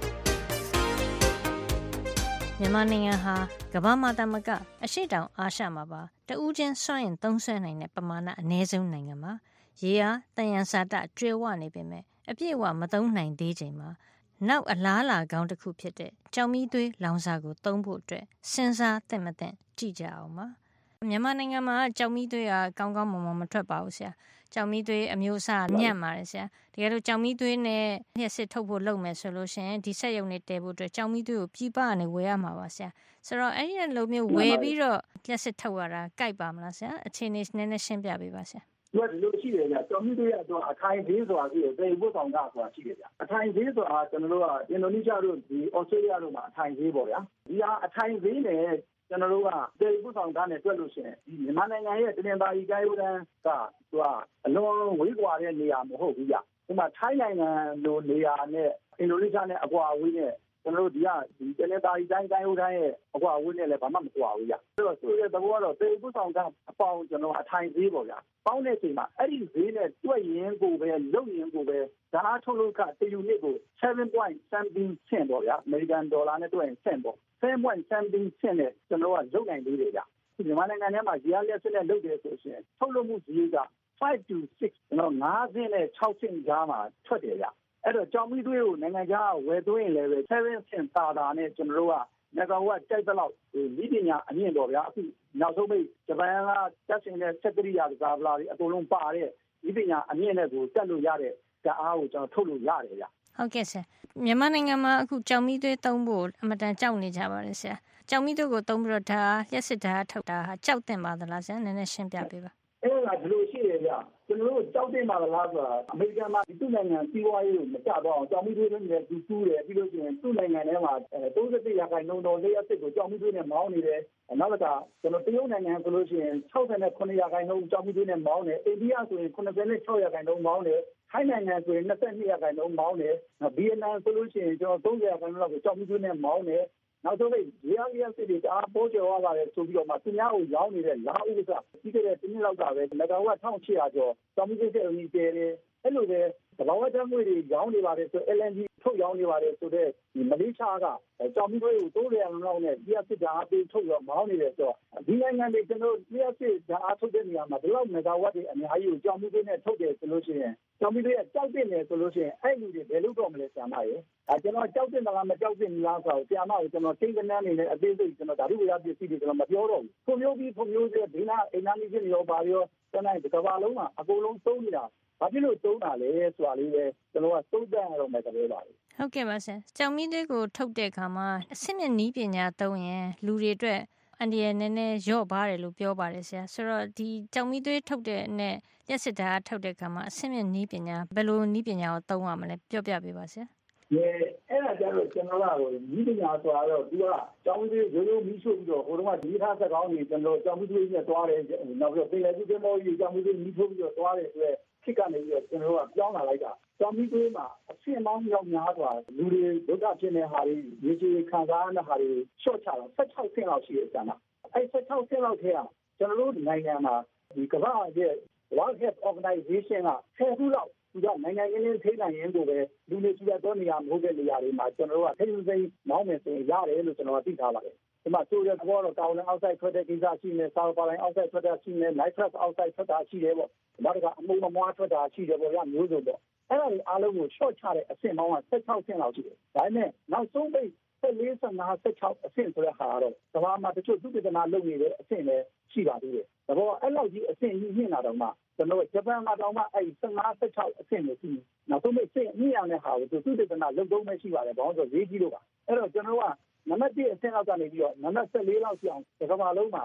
Speaker 1: မြန်မာနိုင်ငံဟာကမ္ဘာမှာတမကအရှိတောင်အာရှမှာပါတဦးချင်းစွမ်းအင်သုံးစွဲနိုင်တဲ့ပမာဏအနည်းဆုံးနိုင်ငံမှာရေအားတန်ရန်စာတကျွဲဝနေပေမဲ့အပြည့်အဝမသုံးနိုင်သေးချိန်မှာနောက်အလားလာကောင်းတစ်ခုဖြစ်တဲ့ကြောင်မီးသွေးလောင်စာကိုသုံးဖို့အတွက်စဉ်းစားသင့်မသင့်ကြည့်ကြအောင်ပါမြန်မာနိုင်ငံမှာကြောင်မီးသွေးကကောင်းကောင်းမွန်မွန်မထွက်ပါဘူးဆရာကြောင်မီးသွေးအမျိုးအစားညံ့ပါတယ်ဆရာတကယ်လို့ကြောင်မီးသွေးနဲ့လျှက်စစ်ထုတ်ဖို့လုပ်မယ်ဆိုလို့ရှိရင်ဒီဆက်ရုံနဲ့တည်ဖို့အတွက်ကြောင်မီးသွေးကိုပြည်ပကနေဝယ်ရမှာပါဆရာဆိုတော့အဲ့ဒီလိုမျိုးဝယ်ပြီးတော့လျှက်စစ်ထုတ်ရတာကြိုက်ပါမလားဆရာအခြေအနေနည်းနည်းရှင်းပြပေးပါဆရာ
Speaker 3: သူကဒီလိုရှိတယ်ဗျ။ကြောင်မီးသွေးကတော့အထိုင်သေးဆိုတာရှိတယ်။သေဘုတ်ဆောင်တာဆိုတာရှိတယ်ဗျ။အထိုင်သေးဆိုတာကျွန်တော်တို့ကအင်ဒိုနီးရှားတို့ဒီဩစတြေးလျတို့မှာအထိုင်သေးပေါ့ဗျာ။ဒီဟာအထိုင်သေးနဲ့ကျွန်တော်တို့ကသေဘုတ်ဆောင်တာနဲ့တွက်လို့ရှိရင်ဒီမြန်မာနိုင်ငံရဲ့တနင်္သာရီတိုင်းဦးတန်းကသူကအလွန်ဝေးကွာတဲ့နေရာမဟုတ်ဘူးဗျ။ဒီမှာထိုင်းနိုင်ငံလိုနေရာနဲ့အင်ဒိုနီးရှားနဲ့အကွာအဝေးနဲ့ကျွန်တော်တို့ဒီကဒီတနင်္သာရီတိုင်းတိုင်းဦးတန်းရဲ့အကွာအဝေးနဲ့လည်းဘာမှမကွာဘူးဗျ။အဲ့တော့သူရဲ့သဘောကတော့သေဘုတ်ဆောင်တာအပေါင်းကျွန်တော်အထိုင်သေးပေါ့ဗျာ။ပေါင်းတဲ့အချိန်မှာအဲ့ဒီဈေးနဲ့တွက်ရင်းကိုပဲလုံရင်းကိုပဲဓာတ်ထုတ်လို့ကတယူနစ်ကို seven point something cent ပေါ့ဗျာအမေရိကန်ဒေါ်လာနဲ့တွက်ရင် cent ပေါ့ seven point something cent နဲ့ကျွန်တော်ကလုံနိုင်သေးတယ်ဗျဒီမြန်မာနိုင်ငံထဲမှာဈေးအားလျက်စစ်နဲ့လုပ်တယ်ဆိုရှင်ထုတ်လို့မှုဈေးကfive to six ကျွန်တော်fiveဆင့်နဲ့sixဆင့်ကြားမှာထွက်တယ်ဗျအဲ့တော့ကြောင်မီးသွေးကိုနိုင်ငံခြားဝယ်သွင်းရင်လည်း seven ဆင့်တာတာနဲ့ကျွန်တော်တို့ကမက်ဂါဝတ်ကြိုက်တဲ့လောက်ဒီပညာအမြင့်တော့ဗျာအခုနောက်ဆုံးပိတ်ဂျပန်ကတက်ရှင်တဲ့စက်ကရိယာကစားပလာတွေအကုန်လုံးပါတဲ့ဒီပညာအမြင့်နဲ့ကိုတက်လို့ရတဲ့ဓာတ်အားကိုကျွန်တော်ထုတ်လို့ရတယ်ဗျ
Speaker 1: ဟုတ်ကဲ့ဆရာမြန်မာနိုင်ငံမှာအခုကြောင်မီးသွေးသုံးဖို့အမတန်ကြောက်နေကြပါတယ်ဆရာကြောင်မီးသွေးကိုသုံးပြီးတော့ဓာတ်လျှက်စစ်ဓာတ်ထုတ်တာဟာကြောက်တင်ပါသလားဆရာနည်းနည်းရှင်းပြပေးပါ
Speaker 3: အဲ့ဒါဒီလိုရှိတယ်ဗျကျွန်တော်တို့ကြောက်တင်ပါလားဆိုတာအမေရိကန်မှာဒီသူ့နိုင်ငံပြည်ပွားရေးကိုမကြတော့အောင်ကြောင်မီးသွေးနဲ့သူတူးတယ်ပြီးလို့ရှိရင်သူ့နိုင်ငံထဲမှာthirty-oneရာခိုင်နှုန်းတော့လျှက်စစ်ကိုကြောင်မီးသွေးနဲ့မောင်းနေတယ်နောက်ကကျွန်တော်တရုတ်နိုင်ငံဆိုလို့ရှိရင်sixty-nineရာခိုင်နှုန်းကြောင်မီးသွေးနဲ့မောင်းတယ်အိန္ဒိယဆိုရင်seventy-sixရာခိုင်နှုန်းမောင်းတယ်ထိုင်းနိုင်ငံဆိုရင်twenty-twoရာခိုင်နှုန်းမောင်းတယ်ဗီယက်နမ်ဆိုလို့ရှိရင်ကျွန်တော်thirtyရာခိုင်နှုန်းလောက်ကိုကြောင်မီးသွေးနဲ့မောင်းတယ်နောက်ဆုံးလေးရေအားလျှက်စစ်တွေတအားပိုးကျော်သွားပါတယ်ဆိုပြီးတော့မှသူများကိုရောင်းနေတဲ့လာဥစ္စာပြီးခဲ့တဲ့တစ်နှစ်လောက်ကပဲမက်ဂါဝတ်one thousand eight hundredကျော်ကြောင်မီးသွေးတဲ့ဦးကျဲတယ်အဲ့လိုပဲသဘာဝဓာတ်ငွေတွေရောင်းနေပါတယ်ဆို L N G ထုတ်ရောင်းနေပါတယ်ဆိုတော့ဒီမလေးရှားကကြောင်မီးသွေးကိုthirtyရာခိုင်နှုန်းလောက်နဲ့လျှက်စစ်ဓာတ်အားပေးထုတ်ရောမောင်းနေတယ်ဆိုတော့ဒီနိုင်ငံတွေကျွန်တော်လျှက်စစ်ဓာတ်အားထုတ်တဲ့နေရာမှာဒီလောက်မက်ဂါဝတ်တွေအများကြီးကိုကြောင်မီးသွေးနဲ့ထုတ်တယ်ဆိုလို့ရှိရင်ကြောင်မီးသွေးကကြောက်တင်တယ်ဆိုလို့ရှိရင်အဲ့လူတွေဘယ်လိုတော့မလဲဆရာမရေအဲကျွန်တော်ကြောက်တင်တာလားမကြောက်တင်ဘူးလားဆိုတော့ဆရာမကိုကျွန်တော်စိတ်ကနန်းနေနဲ့အသေးစိတ်ကျွန်တော်ဓာတုဝေဒပစ္စည်းတွေကျွန်တော်မပြောတော့ဘူးဖွံ့ဖြိုးပြီးဖွံ့ဖြိုးတဲ့ဒီနာအိမ်နာမီဖြစ်ရောပါရောကျွန်တော်ဒီကမ္ဘာလုံးမှာအကုန်လုံးသုံးနေတာဘာဖြစ်လို့သုံးတာလဲဆိုတာလေးပဲကျွန်တော်ကသုံးသပ်ရတော့မယ်ကြပဲပါ
Speaker 1: ဟုတ်ကဲ့ပါဆရာကြောင်မီးသွေးကိုထုတ်တဲ့အခါမှာအစစ်မြစ်နီးပညာသုံးရင်လူတွေအတွက်အန်ဒီရယ်နည်းနည်းရော့ပါတယ်လို့ပြောပါတယ်ဆရာဆိုတော့ဒီကြောင်မီးသွေးထုတ်တဲ့နဲ့လျှက်စစ်ဓာတ်ထုတ်တဲ့အခါမှာအစစ်မြစ်နီးပညာဘယ်လိုနီးပညာကိုသုံးရမလဲပြောပြပေးပါဆရာ
Speaker 3: အဲအဲ့ဒါကြတော့ကျွန်တော်ကဒီပညာဆိုတော့သူကကြောင်မီးသွေးရိုးရိုးမီးရှို့ပြီးတော့ဟိုတုန်းကဒီထားဆက်ကောင်းကြီးကျွန်တော်ကြောင်မီးသွေးနဲ့တွားတယ်နောက်ပြီးပင်လယ်ကူးကမောကြီးကြောင်မီးသွေးမီးထိုးပြီးတော့တွားတယ်ဆိုတော့ခစ်ကနေပြီးတော့ကျွန်တော်ကပြောင်းလာလိုက်တာကြောင်မီးသွေးမှာအဆင့်ပေါင်းရောက်များစွာလူတွေဒုက္ခဖြစ်နေဟာတွေရေကြီးခံစားရတဲ့ဟာတွေရှော့ချတော့sixteenဆင့်လောက်ရှိတယ်ဆရာ။အဲsixteenဆင့်လောက်ထဲကကျွန်တော်တို့နိုင်ငံမှာဒီကမ္ဘာ့ရဲ့ World Health Organization ကtenခုလောက်သူကနိုင်ငံရင်းနှီးထိန်းနိုင်ရင်းကိုပဲလူတွေကြည့်ရတော့နေရာမဟုတ်တဲ့နေရာတွေမှာကျွန်တော်တို့ကထိန်းသိမ်းမောင်းမယ်ဆိုရင်ရတယ်လို့ကျွန်တော်သိထားပါတယ်။ဒီမှာဆိုရတဲ့ဘောတော့တောင်းတဲ့ outside ထွက်တဲ့ကိစ္စရှိနေ၊စာပါလိုင်း outside ထွက်တာရှိနေ၊ nitrous outside ထွက်တာရှိတယ်ပေါ့။နောက်တစ်ခါအမှုမမွားထွက်တာရှိတယ်ပေါ့ရမျိုးစုံပေါ့။အဲ့ဒါတွေအားလုံးကို short ချတဲ့အဆင့်ပေါင်းကsixteenဆင့်လောက်ရှိတယ်။ဒါပေမဲ့နောက်ဆုံးပိတ်fourteen fifteen sixteenအဆင့်ဆိုတဲ့ဟာတော့ကမ္ဘာမှာတချို့သုတေသနလုပ်နေတဲ့အဆင့်လည်းရှိပါသေးတယ်။ဒါပေါ်အဲ့လောက်ကြီးအဆင့်ကြီးမြင့်လာတော့မှကျွန်တော်ဂျပန်မှာတောင်မှအဲ့fifteen sixteenအဆင့်ကိုရှိနောက်ဆုံးပိတ်ဆင့်မြင့်ရတဲ့ဟာကိုသူသုတေသနလုပ်တော့မှရှိပါတယ်ဘာလို့ဆိုဈေးကြီးလို့ပါ။အဲ့တော့ကျွန်တော်ကနံပါတ်oneအဆင့်လောက်ကနေပြီးတော့နံပါတ်fourteenလောက်ရှိအောင်ဒီကမ္ဘာလုံးမှာ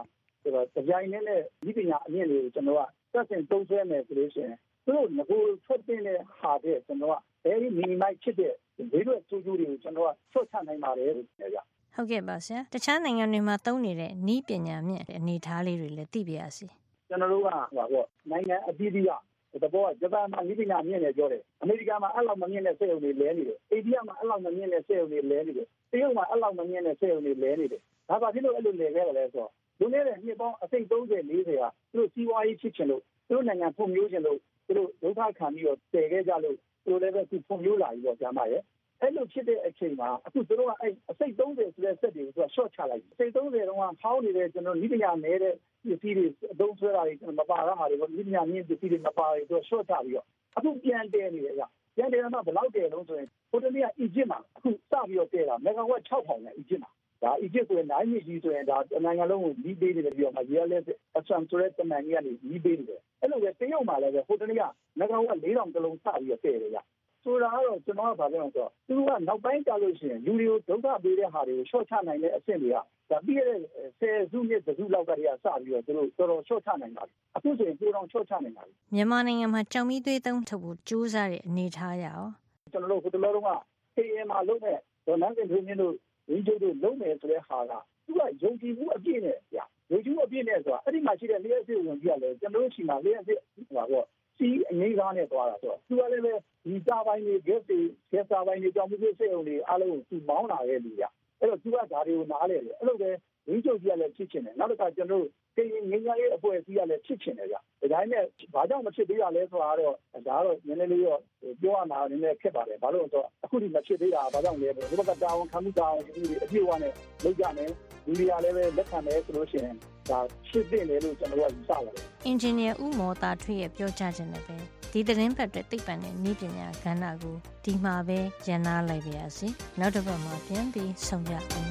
Speaker 3: ဆိုတော့ကြိုင်နဲ့ဒီပညာအမြင့်တွေကိုကျွန်တော်ကစတင်သုံးစွဲမယ်ဆိုလို့ရှိရင်သူတို့ငကိုထွက်တဲ့ဟာတဲ့ကျွန်တော်ကအဲဒီ minimize ဖြစ်တဲ့ဒီလိုအကျိုးတွေကိုကျွန်တော်ကဆွတ်ချနိုင်ပါတယ်လို့ပြောရ
Speaker 1: ဟုတ်ကဲ့ပါဆရာတခြားနိုင်ငံတွေမှာသုံးနေတဲ့နည်းပညာမြင့်အနေအထားလေးတွေလည်းသိပြရစီ
Speaker 3: ကျွန်တော်တို့ကဟောပေါ့နိုင်ငံအသီးသီးကတဘောဂျပန်မှာနည်းပညာမြင့်နေပြောတယ်အမေရိကန်မှာအဲ့လောက်မမြင့်တဲ့စက်ရုံတွေလဲနေတယ်အိန္ဒိယမှာအဲ့လောက်မမြင့်တဲ့စက်ရုံတွေလဲနေတယ်တရုတ်မှာအဲ့လောက်မမြင့်တဲ့စက်ရုံတွေလဲနေတယ်ဒါပါဖြစ်လို့အဲ့လိုလဲခဲ့တယ်လဲဆိုတော့လူနေတဲ့နှစ်ပေါင်းအစိတ်သုံးဆယ်လေးဆယ်ကသူတို့စီးပွားရေးဖြစ်ချင်လို့သူတို့နိုင်ငံဖွံ့ဖြိုးချင်လို့သူတို့ဒုက္ခခံပြီးတော့တည်ခဲ့ကြလို့သူတို့လည်းပဲသူဖွံ့ဖြိုးလာပြီးတော့ကြာမှရဲ့အဲ့လိုဖြစ်တဲ့အချိန်မှာအခုသူတို့ကအဲ့အစိတ်သုံးဆယ်ဆိုတဲ့စက်တွေကိုသူက short ချလိုက်အစိတ်သုံးဆယ်တုန်းကဖောင်းနေတဲ့ကျွန်တော်နိပညာနေတဲ့ပစ္စည်းတွေအသုံးဆွဲတာတွေမပါတာဟာတွေနိပညာမြင့်ပစ္စည်းတွေမပါတွေသူက short ချပြီးတော့အခုပြန်တည်နေတယ်ကပြန်တည်တော့ဘယ်လောက်တည်လုံးဆိုရင်ဟိုတနေ့ကအီဂျစ်မှာအခုစပြီးတော့တည်တာမဂါဝတ်၆ထောင်နဲ့အီဂျစ်မှာဒါအီဂျစ်ဆိုရင်နိုင်မြကြီးဆိုရင်ဒါနိုင်ငံလုံးကိုဒီပေးနေတယ်ပြီးတော့မှရီယယ်လက်အဆမ်ဆိုတဲ့တမန်ကြီးကနေဒီပေးနေတယ်အဲ့လိုပဲတရုတ်မှာလည်းပဲဟိုတနေ့ကမဂါဝတ်၄ထောင်ကလုံးစပြီးတော့တည်တယ်ကဆိုတာကတော့ကျွန်တော်ကဗာပြောဆိုတော့သူကနောက်ပိုင်းကြလို့ရှိရင်လူတွေကိုဒုက္ခပေးတဲ့ဟာတွေကို short ချနိုင်တဲ့အဆင့်တွေကဒါပြီးတဲ့ဆယ်စုနှစ်တစ်စုလောက်ကတည်းကစပြီးတော့သူတို့တော်တော် short ချနိုင်ပါပြီအခုဆိုရင်ပိုတော့ short ချနိုင်ပါပြီ
Speaker 1: မြန်မာနိုင်ငံမှာကြောင်မီးသွေးသုံးထုတ်ဖို့ကြိုးစားတဲ့အနေထားရအောင်
Speaker 3: ကျွန်တော်တို့ဟိုတလောတုန်းက K M မှာလုပ်တဲ့ဒေါ်နန်းစင်ထွေးမြင့်တို့ဝင်းကျိုးတို့လုပ်မယ်ဆိုတဲ့ဟာကသူကယုံကြည်မှုအပြည့်နဲ့ဗျာယုံကြည်မှုအပြည့်နဲ့ဆိုတာအဲ့ဒီမှာရှိတဲ့လျှက်စစ်ဝင်ကြီးကလည်းကျွန်တော်တို့ရှိမှာလျှက်စစ်ဟိုတော့စီအငိမ့်ကားနဲ့သွားတာဆိုတော့သူကလည်းပဲဒီတာပိုင်းတွေ gas တွေ gas တာပိုင်းတွေကြောင်မှုစိတ်အောင်တွေအားလုံးကိုသူမောင်းလာတဲ့လူကအဲ့တော့သူကဒါတွေကိုနားလဲတယ်အဲ့လိုပဲဝင်းကျုပ်ကြီးကလည်းဖြစ်ချင်တယ်နောက်တစ်ခါကျွန်တော်တို့ကရင်ငင်းငယ်ရဲ့အဖွဲ့အစည်းကလည်းဖြစ်ချင်တယ်ဗျဒါတိုင်းနဲ့ဘာကြောင့်မဖြစ်သေးတာလဲဆိုတာတော့ဒါတော့နည်းနည်းလေးတော့ပြောရမှာနည်းနည်းခက်ပါတယ်ဘာလို့လဲဆိုတော့အခုဒီမဖြစ်သေးတာဘာကြောင့်လဲဒီဘက်ကတာဝန်ခံမှုတာဝန်ယူပြီးအပြည့်အဝနဲ့လုပ်ကြမယ်လူတွေကလည်းပဲလက်ခံမယ်ဆိုလို့ရှိရင်ဒါဖြစ်တဲ့လေလို့ကျွန်တော်ကယူဆပါတယ်
Speaker 1: အင်ဂျင်နီယာဦးမော်တာထွေးရဲ့ပြောကြားခြင်းနဲ့ပဲဒီသတင်းပတ်တဲ့သိပ္ပံနဲ့နည်းပညာကဏ္ဍကိုဒီမှာပဲရန်နာလိုက်ပါရစေနောက်တစ်ပတ်မှာပြန်ပြီးဆုံရအောင်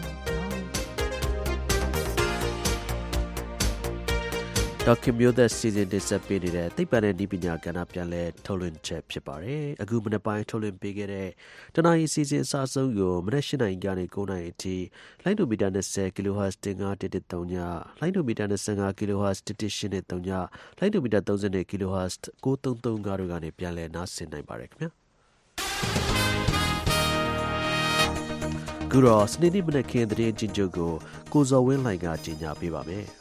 Speaker 2: ဒေါက်ခင်မျိုးသက်စီစဉ်တင်ဆက်ပေးနေတဲ့သိပ္ပံနဲ့နည်းပညာကဏ္ဍပြန်လဲထုတ်လွှင့်ချက်ဖြစ်ပါတယ်။အခုမနေ့ပိုင်းထုတ်လွှင့်ပေးခဲ့တဲ့တနာရီစီစဉ်အစားဆုံးကိုမနေ့၈နာရီကနေ၉နာရီအထိလိုင်းဒိုမီတာ20 kHz တင်ကားတစ်တစ်သုံးညလိုင်းဒိုမီတာ25 kHz တစ်တစ်ရှင်းနဲ့သုံးညလိုင်းဒိုမီတာ30 kHz ၉၃၃၅တို့ကနေပြန်လဲနားဆင်နိုင်ပါတယ်ခင်ဗျာ။ကူရောစနေနေ့မနေ့ခင်းတဲ့ချင်းချုပ်ကိုကိုဇော်ဝင်းလှိုင်ကကြီးညာပေးပါမယ်။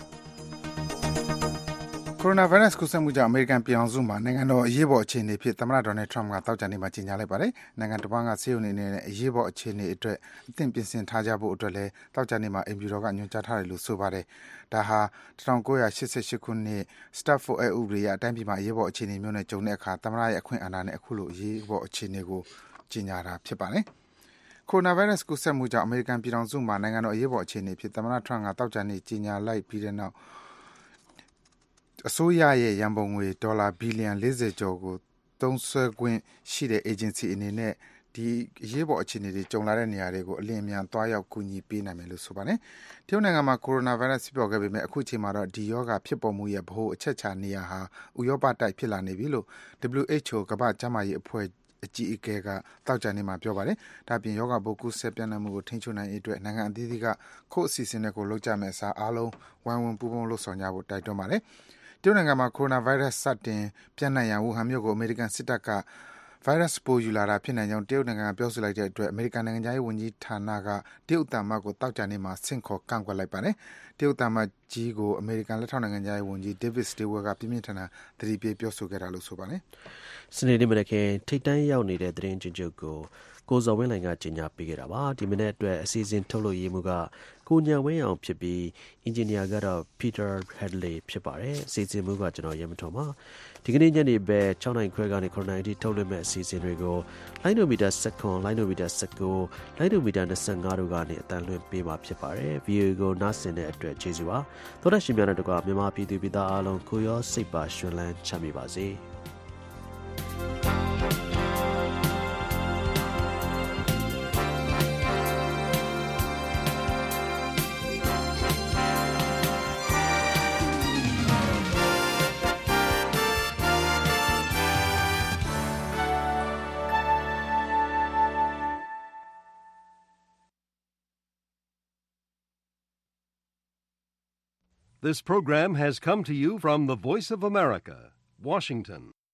Speaker 5: ကိုရိုနာဗိုင်းရပ်စ်ကူးစက်မှုကြောင့်အမေရိကန်ပြည်ထောင်စုမှာနိုင်ငံတော်အရေးပေါ်အခြေအနေဖြစ်သမ္မတဒေါ်နယ်ထရမ့်ကတောက်ကြနေမှာကြေညာလိုက်ပါတယ်။နိုင်ငံတစ်ပန်းကဆေးရုံနေနေတဲ့အရေးပေါ်အခြေအနေအတွက်အသင့်ပြင်ဆင်ထားကြဖို့အတွက်လည်းတောက်ကြနေမှာအင်ဖြူတော်ကညွှန်ကြားထားတယ်လို့ဆိုပါတယ်။ဒါဟာ၁၉၈၈ခုနှစ်စတက်ဖို့အဲဥပဒေအရအတိုင်းပြည်မှာအရေးပေါ်အခြေအနေမျိုးနဲ့ကြုံတဲ့အခါသမ္မတရဲ့အခွင့်အာဏာနဲ့အခုလိုအရေးပေါ်အခြေအနေကိုကြေညာတာဖြစ်ပါတယ်။ကိုရိုနာဗိုင်းရပ်စ်ကူးစက်မှုကြောင့်အမေရိကန်ပြည်ထောင်စုမှာနိုင်ငံတော်အရေးပေါ်အခြေအနေဖြစ်သမ္မတထရမ့်ကတောက်ကြနေကြေညာလိုက်ပြီးတဲ့နောက်အစိုးရရဲ့ရန်ပုံငွေဒေါ်လာဘီလီယံ၄၀ကျော်ကိုသုံးစွဲခွင့်ရှိတဲ့ agency အနေနဲ့ဒီအရေးပေါ်အခြေအနေတွေကြုံလာတဲ့နေရာတွေကိုအလင်းအမြန်သွားရောက်ကူညီပေးနိုင်မယ်လို့ဆိုပါတယ်။တရုတ်နိုင်ငံမှာကိုရိုနာဗိုင်းရပ်စ်ဖြစ်ပေါ်ခဲ့ပေမဲ့အခုချိန်မှာတော့ဒီရောဂါဖြစ်ပေါ်မှုရဲ့ဗဟိုအချက်ချာနေရာဟာဥရောပတိုက်ဖြစ်လာနေပြီလို့ W H O ကမ္ဘာ့ကျန်းမာရေးအဖွဲ့အကြီးအကဲကတောက်ကြနေမှာပြောပါတယ်။ဒါပြင်ယောဂဘိုးကူးဆက်ပြန့်နှံ့မှုကိုထိန်းချုပ်နိုင်ရေးအတွက်နိုင်ငံအသီးသီးကခုတ်အစီအစဉ်တွေကိုလုပ်ကြမယ်အစားအားလုံးဝိုင်းဝန်းပူးပေါင်းလုပ်ဆောင်ကြဖို့တိုက်တွန်းပါတယ်။တရုတ်နိုင်ငံမှာကိုရိုနာဗိုင်းရပ်စ်စတင်ပြန့်နှံ့ရာဝူဟန်မြို့ကိုအမေရိကန်စစ်တပ်ကဗိုင်းရပ်စ်ပိုးယူလာတာဖြစ်နိုင်ကြောင်းတရုတ်နိုင်ငံကပြောဆိုလိုက်တဲ့အတွက်အမေရိကန်နိုင်ငံခြားရေးဝန်ကြီးဌာနကတရုတ်တမန်ကိုတောက်ကြနေမှာဆင့်ခေါ်ကန့်ကွက်လိုက်ပါတယ်။တရုတ်တမန်ကြီးကိုအမေရိကန်လက်ထောက်နိုင်ငံခြားရေးဝန်ကြီး David Stilwell ကပြင်းပြင်းထန်ထန်သတိပေးပြောဆိုခဲ့တာလို့ဆိုပါတယ်
Speaker 2: ။စနေနေ့မနက်ခင်းထိတ်တန်းရောက်နေတဲ့သတင်းချင်းချုပ်ကိုကိုဇော်ဝင်းလိုင်ကကြီးညာပေးခဲ့တာပါဒီမနေ့အတွက်အစီအစဉ်ထုတ်လုပ်ရေးမှုကကိုညံဝင်းအောင်ဖြစ်ပြီးအင်ဂျင်နီယာကတော့ Peter Hadley ဖြစ်ပါတယ်အစီအစဉ်မှုကကျွန်တော်ရဲမထုံပါဒီကနေ့ညနေပဲ၆နိုင်ခွဲကနေ9နိုင်အထိထုတ်လွှင့်မဲ့အစီအစဉ်တွေကိုလိုင်းဒိုမီတာ၁၇လိုင်းဒိုမီတာ၁၉လိုင်းဒိုမီတာ၂၅တို့ကနေအတန်းလွှင့်ပေးမှာဖြစ်ပါတယ် video ကိုနားဆင်တဲ့အတွက်ကျေးဇူးပါသောတာရှင်များတို့ကမြန်မာပြည်သူပြည်သားအားလုံးကိုရောစိတ်ပါရှင်လန်းချမ်းမြေပါစေ
Speaker 4: This program has come to you from the Voice of America, Washington.